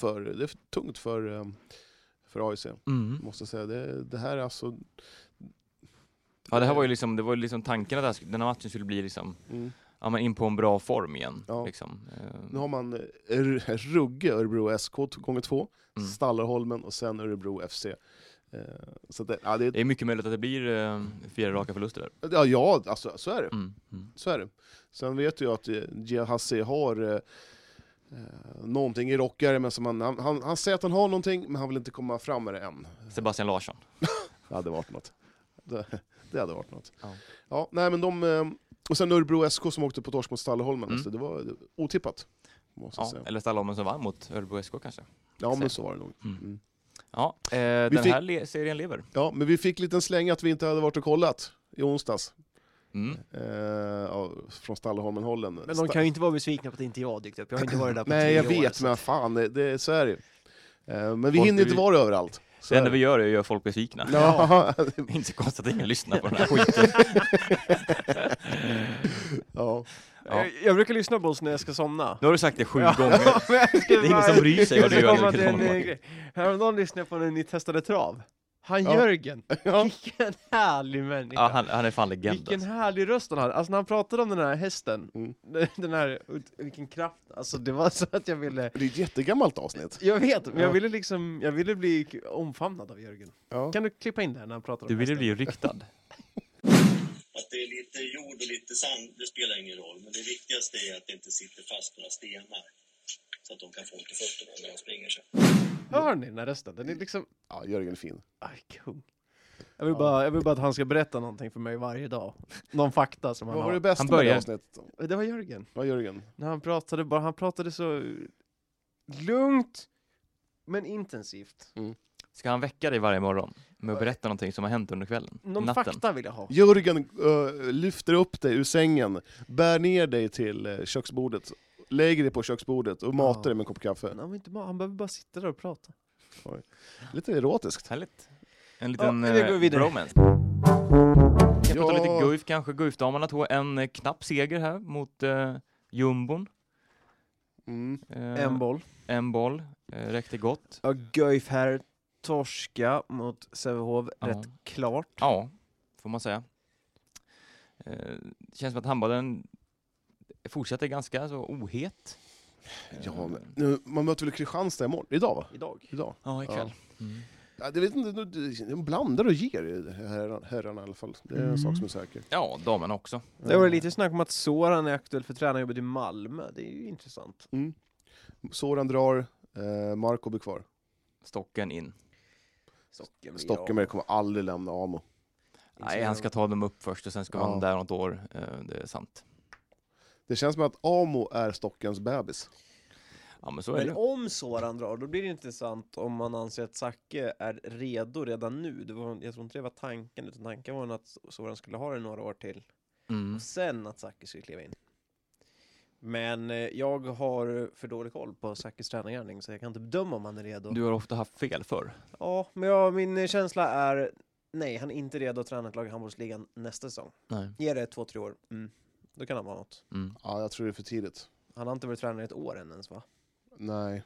för AFC. Måste säga. Det här är alltså... Ja, det här var ju liksom, det var liksom tanken att den här matchen skulle bli liksom... Ja, men in på en bra form igen. Ja. Liksom. Nu har man Rugge, Örebro SK gånger 2, Stallarholmen och sen Örebro FC. Så det är mycket möjligt att det blir 4 raka förluster där. Ja, alltså, så är det. Så är det. Sen vet jag att Gia Hassi har någonting i rockare, men som han säger att han har någonting, men han vill inte komma fram med det än. Sebastian Larsson. Det hade varit något. Det hade varit något. Ja, nej, men och sen Örebro SK som åkte på torsk mot Stallarholmen. Alltså, det var otippat. Måste jag säga. Eller Stallarholmen som vann mot Örebro SK kanske. Ja, men så var det nog. Ja, här serien lever. Ja, men vi fick lite släng att vi inte hade varit och kollat i onsdags. Från Stallarholmen-hållen. Men de kan ju inte vara besvikna på att inte jag dykt upp. Jag har inte varit där på 3 år. Nej, jag vet, men fan, det så är det. Men vi hinner inte vara överallt. Det enda vi gör är att göra folk besvikna. Ja. Inte så konstigt att ingen lyssnar på den här skiten. Ja. Jag brukar lyssna på oss när jag ska somna. Nu har du sagt det 7 gånger. Det är ingen som bryr sig vad du gör. Häromdagen lyssnade jag på när ni testade trav. Jörgen, vilken härlig människa. Ja, han är fan legend. Vilken härlig röst han hade. Alltså när han pratade om den här hästen, den här, vilken kraft. Alltså det var så att jag ville... Det är ett jättegammalt avsnitt. Jag vet, men jag ville bli omfamnad av Jörgen. Kan du klippa in där när han pratar om Du ville hästen? bli ryktad. Att det är lite jord och lite sand, det spelar ingen roll. Men det viktigaste är att det inte sitter fast några stenar. Så att de kan få ont i fötterna när de springer sig. Hör ni den här rösten? Den är liksom... Ja, Jörgen är fin. Aj, kung. Jag vill bara att han ska berätta någonting för mig varje dag. Någon fakta som han har. Vad var det bästa med det avsnittet? Det var Jörgen. Vad Jörgen? När han pratade så lugnt men intensivt. Ska han väcka dig varje morgon med att berätta någonting som har hänt under kvällen? Någon natten? Fakta vill jag ha. Jörgen lyfter upp dig ur sängen, bär ner dig till köksbordet, lägger dig på köksbordet och matar dig med en kopp kaffe. Han behöver bara sitta där och prata. Lite erotiskt. Härligt. En liten bromance. Kan prata lite Guif kanske. Guif-damerna tog en knapp seger här mot Jumbon. En boll. Räckte gott. Ja, Guif här torska mot Sävehof rätt klart. Ja, får man säga. Det känns som att handbollen fortsätter ganska så ohet. Ja, men man möter väl Kristianstad imorgon? Idag va? Idag. Ja, ikväll. Ja, det vet inte, de blandar och ger herrarna i alla fall. Det är en sak som är säker. Ja, damerna också. Det var lite snack om att Soran är aktuell för tränarjobbet i Malmö. Det är ju intressant. Soran drar, Marco blir kvar. Stocken in. Stockenberg kommer aldrig lämna Amo. Nej, han ska ta dem upp först och sen ska man där något år. Det är sant. Det känns som att Amo är Stockens bebis. Ja, men så är det. Om Soran drar, då blir det intressant om man anser att Zacke är redo redan nu. Jag tror inte det var tanken, utan tanken var att Soran skulle ha det några år till. Och sen att Zacke skulle kliva in. Men jag har för dålig koll på Zackes tränargärning, så jag kan inte bedöma om han är redo. Du har ofta haft fel för. Ja, men min känsla är nej, han är inte redo att träna ett lag i handbollsligan nästa säsong. Nej. Ge det 2-3 år. Då kan han vara något. Ja, jag tror det är för tidigt. Han har inte varit tränare ett år än ens, va? Nej.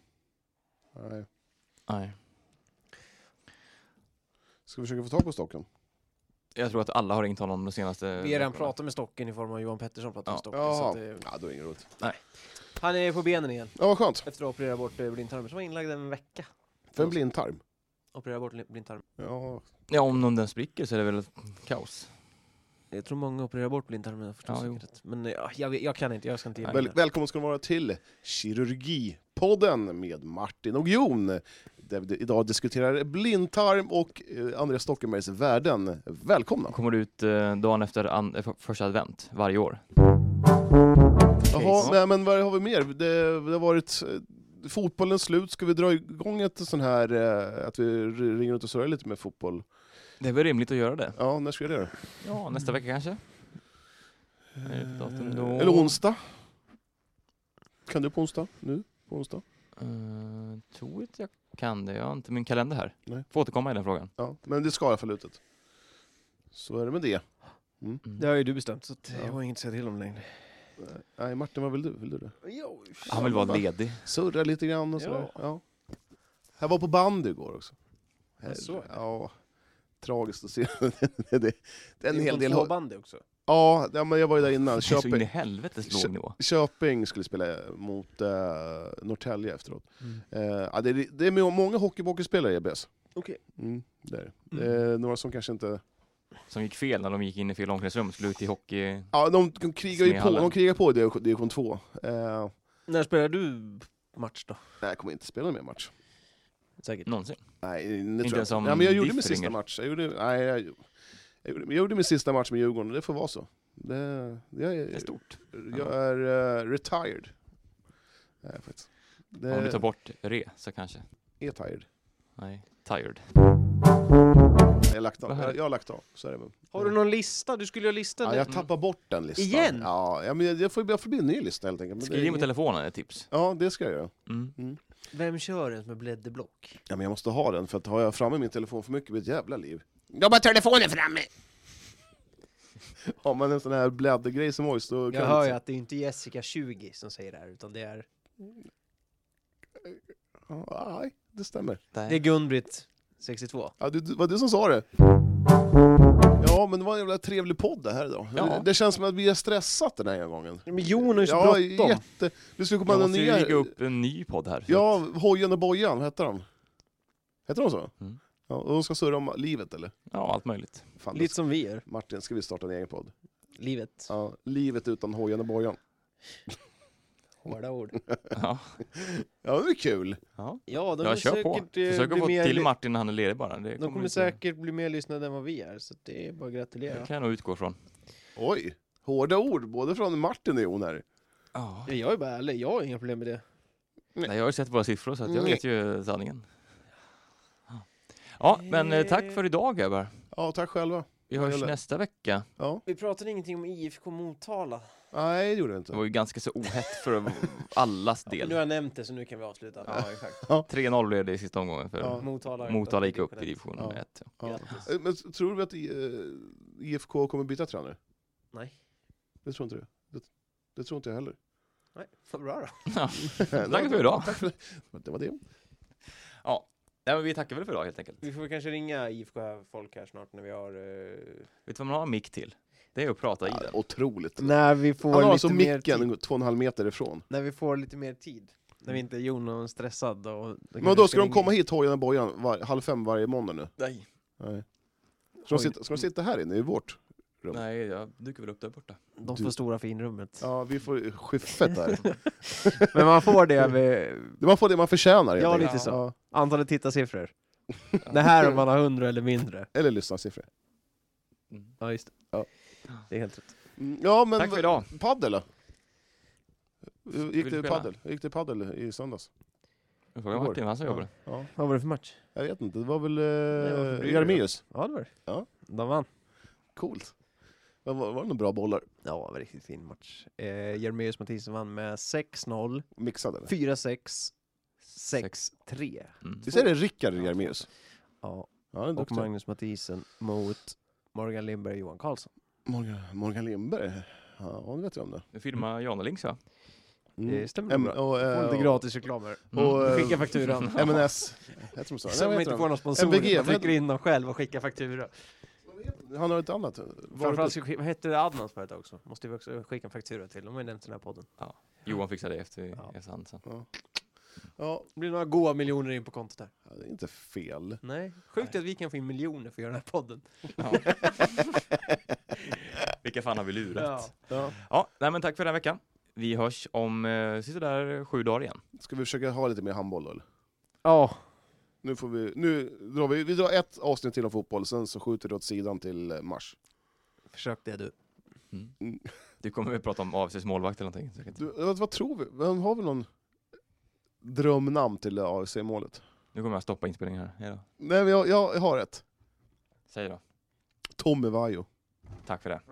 Ska vi försöka få tag på Stocken? Jag tror att alla har ringt honom de senaste... Vi har redan pratat med Stocken i form av Johan Pettersson pratat med Stocken. Ja, så att det... ja, då är det inget roligt. Nej. Han är på benen igen. Ja, vad skönt. Efter att operera bort blindtarmen som var inlagd en vecka. För en blindtarm? Operera bort blindtarm. Ja, om den spricker så är det väl kaos. Jag tror många opererar bort blindtarmen förstås. Men jag kan inte, jag ska inte ge välkommen ska ni vara till Kirurgipodden med Martin och Jon. Där vi idag diskuterar blindtarm och Andreas Stockenbergs värden. Välkomna! Kommer ut dagen efter första advent varje år. Jaha, men vad har vi mer? Det har varit fotbollens slut. Ska vi dra igång ett sån här att vi ringer ut och surrar lite med fotboll? Det är väl rimligt att göra det. Ja, när ska vi göra det? Ja, nästa vecka kanske. Eller onsdag. Kan du på onsdag? Nu? På onsdag? Tror inte jag kan det. Jag har inte min kalender här. Nej. Får återkomma i den frågan. Ja, men det ska i alla fall ut. Så är det med det. Det har ju du bestämt, så jag har inget att säga till om längre. Nej, Martin, vad vill du? Vill du det? Jo, han vill vara ledig. Surra lite grann och sådär. Ja. Jag var på bandy igår också. Ja. Tragiskt att se. det är en hel del bandy också. Ja, men jag var ju där innan. Det är så in i helvetes låg nivå. Köping skulle spela mot Norrtälje efteråt. Det är många hockeyspelare i EBS. Okej. Det är några som kanske inte... Som gick fel när de gick in i fel omklädningsrum, skulle ut i hockey. Ja, de krigar ju på. De krigar på i division 2. När spelar du match då? Nej, jag kommer inte spela mer match. Säkert. Någonsin? Nej, inte som men jag gjorde min sista match. Jag gjorde min sista match med Djurgården. Det får vara så. Det är stort. Jag är retired. Nej, faktiskt. Om vi tar bort så kanske. Är tired? Nej, tired. Jag har lagt av. Så är det. Har du någon lista? Du skulle ju ha listan. Ja, jag tappar bort den listan. Igen? Ja, men jag får bli en ny lista helt enkelt. Skriv in på telefonen ett tips. Ja, det ska jag göra. Vem kör den med blädderblock? Ja, men jag måste ha den, för att har jag framme min telefon för mycket blir ett jävla liv. Jag har telefonen framme! Har man en sån här bläddergrej som Ojs, då jag hör ju att det är inte Jessica 20 som säger det här, utan det är... Nej, det stämmer. Det är Gun-Britt 62. Ja, det var du som sa det. Ja, men det var en jävla trevlig podd det här idag. Ja. Det känns som att vi har stressat den här gången. Men Jon är så bråttom. Vi skulle komma en ny... lägga upp en ny podd här. Ja, Hojen och Bojan, vad heter de? Heter de så? Ja, och de ska surra om livet, eller? Ja, allt möjligt. Fan, lite som vi gör. Martin, ska vi starta en egen podd? Livet. Ja, livet utan Hojen och Bojan. Hårda ord. Ja. Ja, det är kul. Ja, de jag kör på. Försöker få till Martin när han är ledig bara. De kommer säkert bli mer lyssnade än vad vi är, så det är bara att gratulera. Det kan jag nog utgå från. Oj, hårda ord, både från Martin och Jon här. Ja. Jag är bara ärlig, jag har inga problem med det. Nej, jag har ju sett våra siffror, så att jag vet ju sanningen. Ja, men tack för idag, grabbar. Ja, tack själva. Vi hörs nästa vecka. Ja. Vi pratade ingenting om IFK Motala. Nej, det gjorde vi inte. Det var ju ganska så ohett för allas del. Nu har jag nämnt det, så nu kan vi avsluta. Ja, exakt. 3-0 blev det i sista omgången för Motala gick upp i division 1. Ja. Men tror du att IFK kommer byta tränare? Nej. Det tror inte du. Det tror inte jag heller. Nej, för bra då. Ja. Tack för idag. Tack för det var det. Ja. Nej, men vi tackar väl för idag helt enkelt. Vi får kanske ringa IFK-folk här snart när vi har... Vet du vad man har en mick till? Det är att prata i den. Otroligt. När vi får han har lite så mer micken 2,5 meter ifrån. När vi får lite mer tid. När vi inte är Jon och stressad. Men då ska de komma hit, Hojen och Bojan, 4:30 varje måndag nu? Nej. Ska de sitta här inne i vårt rum? Nej, jag dyker väl upp där borta. De får stora finrummet. Ja, vi får skyffet där. Men man får det man får det man förtjänar. Ja, lite så. Ja. Antalet tittarsiffror. Det här om man har 100 eller mindre. Eller lyssnarsiffror. Ja, just det. Ja. Det är helt rätt. Ja, men Tack för idag. Paddel då? Vill Gick det paddel i söndags? Jag frågar Martin, han som jobbar. Ja. Vad var det för match? Jag vet inte, det var väl Jeremias. Ja, det var det. Ja. De vann. Coolt. Var det några bra bollar? Ja, det var en riktigt fin match. Jeremias Mathisen vann med 6-0. Mixade eller? 4-6. 6-3. Visst är det Rickard Jeremias? Ja. Och Magnus Mathisen mot Morgan Lindberg och Johan Karlsson. Morgan Lindberg? Ja, det vet jag om det. Du filmar Janelings, va? Det stämmer bra. Lite gratis reklamer. Och skicka fakturan. MNS. Jag tror så. Så man inte får någon sponsorer. Man trycker in dem själv och skickar faktura. Han har ett annat. Framförallt vad heter det Adnans företag också? Måste vi också skicka en faktura till. De har ju nämnt den här podden. Ja. Johan fixar det efter hand sen. Ja. Det blir några goda miljoner in på kontot där. Ja, det är inte fel. Nej. Sjukt att vi kan få in miljoner för att göra den här podden. Ja. Vilka fan har vi lurat? Nej, men tack för den här veckan. Vi hörs om där 7 dagar igen. Ska vi försöka ha lite mer handboll eller? Ja. Nu drar vi drar ett avsnitt till om fotboll, sen så skjuter vi åt sidan till mars. Försök det du. Du kommer väl prata om AFCs målvakt eller någonting. Vad tror vi? Har vi någon drömnamn till AFC-målet? Nu kommer jag stoppa inspelningen här. Hejdå. Nej, men jag har ett. Säg då. Tommy Vaiho. Tack för det.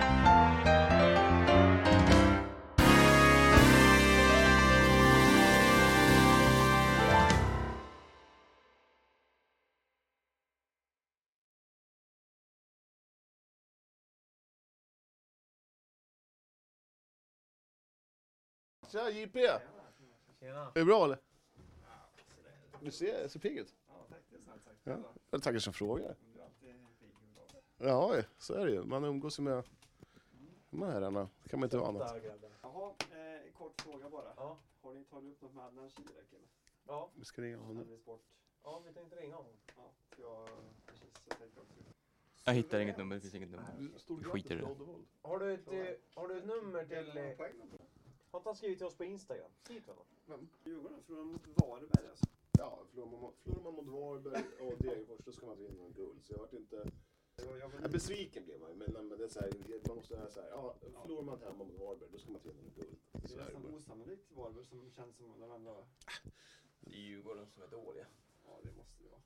Tja JP! Tjena. Är det bra eller? Du ser pigg ut. Ja, jag tackar som frågar. Ja, så är det ju. Man umgås med de här herrarna. Det kan man inte vara annat. Jaha, kort fråga bara. Ja. Har ni tagit upp något med Adnan Kirek eller? Ja. Vi ska ringa honom. Ja, vi tänkte ringa honom. Ja, jag tänkte också. Jag hittar inget nummer, det finns inget nummer. Vi skiter i det. Har du ett nummer till... Har inte han skrivit till oss på Instagram? Skriv till honom. Vem? Djurgården förlorar mot Varberg alltså. Ja, förlorar man mot Varberg och Degerfors, då ska man vinna en guld. Så jag varit inte... besviken blev man, men det är så här, man måste säga så här, förlorar man hemma mot Varberg, då ska man vinna en guld. Det är nästan osannolikt Varberg som känns som de andra. Det är Djurgården som är dåliga. Ja, det måste det vara.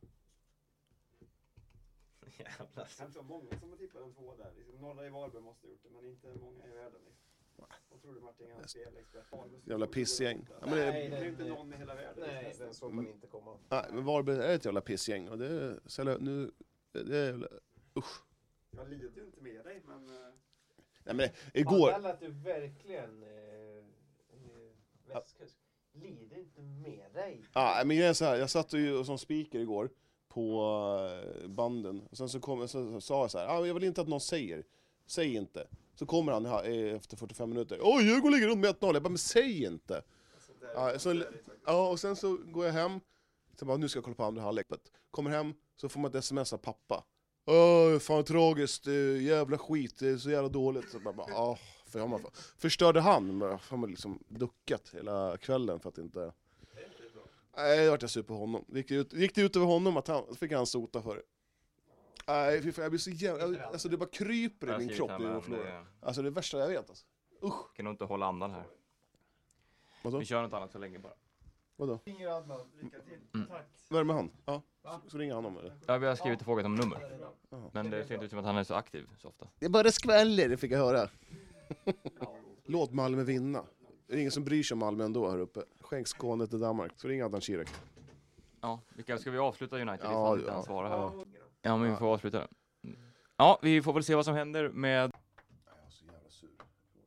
Jävlar. Jag tror många som har tippat en 2 där. Några i Varberg måste ha gjort det, men inte många i världen. Vad tror du Martin, han spelexpert? Jävla pissgäng. Ja, men det är inte någon i hela världen. Nej, den såg man inte komma. Nej, men Varberg är ett jävla pissgäng. Och det är så nu... Det är jävla... Usch. Jag lider ju inte med dig, men... Nej, men igår... Fan, att du verkligen... västkusk. Lider inte med dig. Ja, men jag är så här, jag satt ju som speaker igår på banden. Och sen så sa jag så här, jag vill inte att någon säg inte. Så kommer han här efter 45 minuter. Djurgården ligger runt med 1-0. Jag bara, men säg inte. Och sen så går jag hem. Så bara, nu ska jag kolla på andra halvlek. Kommer hem, så får man ett sms av pappa. Fan tragiskt, jävla skit, det är så jävla dåligt. Så bara, förstörde han. Har man liksom duckat hela kvällen för att inte... Nej, det vart jag sur på honom. Gick det ut över honom att han fick han sota för det. Nej, jag blir så jävla... Alltså det bara kryper i min kropp. Alltså det är värsta jag vet alltså. Usch. Kan du inte hålla andan här? Vadå? Vi kör något annat så länge bara. Vadå? Ringer Adnan, lycka till. Tack. Vad är det med han? Ja, så ringer han om eller? Ja, vi har skrivit och frågat om nummer. Men det ser inte ut som att han är så aktiv så ofta. Det är bara skväller, det fick jag höra. Låt Malmö vinna. Det är ingen som bryr sig om Malmö ändå här uppe. Skänk Skåne till Danmark. Så ringer Adnan Kirek. Ja, ska vi avsluta United? Ja, inte han svarar här. Ja, men vi får avsluta det. Ja, vi får väl se vad som händer med... Jag är så jävla sur.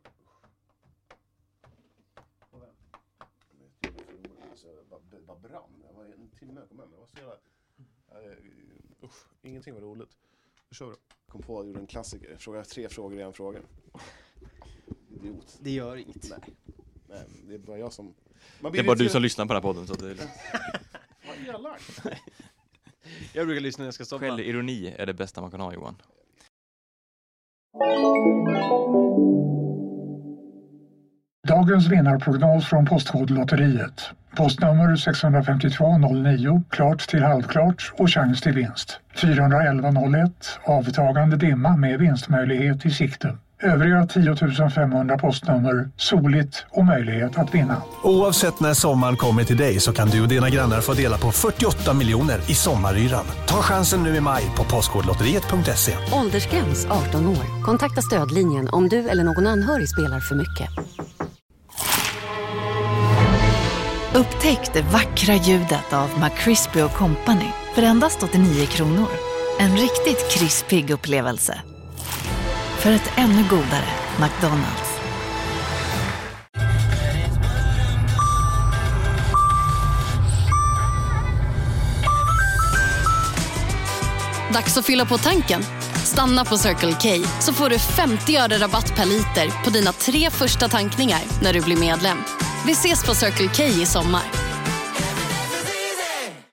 Det bara brann. Jag var en timme jag kom hem. Jag var så jävla... Ingenting var roligt. Nu kör vi då. Kom på att jag gjorde en klassiker. Fråga 3 frågor i en fråga. Idiot. Det gör inget. Nej, det är bara jag som... Det är bara du som lyssnar på den här podden. Så det är... Vad elakt. Jag brukar lyssna när jag ska stoppa. Självironi är det bästa man kan ha, Johan. Dagens vinnarprognos från Postkodlotteriet. Postnummer 65209, klart till halvklart och chans till vinst. 41101, avtagande dimma med vinstmöjlighet i sikte. Övriga 10 500 postnummer, soligt och möjlighet att vinna. Oavsett när sommaren kommer till dig så kan du och dina grannar få dela på 48 miljoner i sommaryran. Ta chansen nu i maj på postkodlotteriet.se. Åldersgräns 18 år. Kontakta stödlinjen om du eller någon anhörig spelar för mycket. Upptäck det vackra ljudet av McCrispy & Company för endast 89 kronor. En riktigt krispig upplevelse. För ett ännu godare McDonald's. Dags att fylla på tanken. Stanna på Circle K så får du 50 öre rabatt per liter på dina 3 första tankningar när du blir medlem. Vi ses på Circle K i sommar.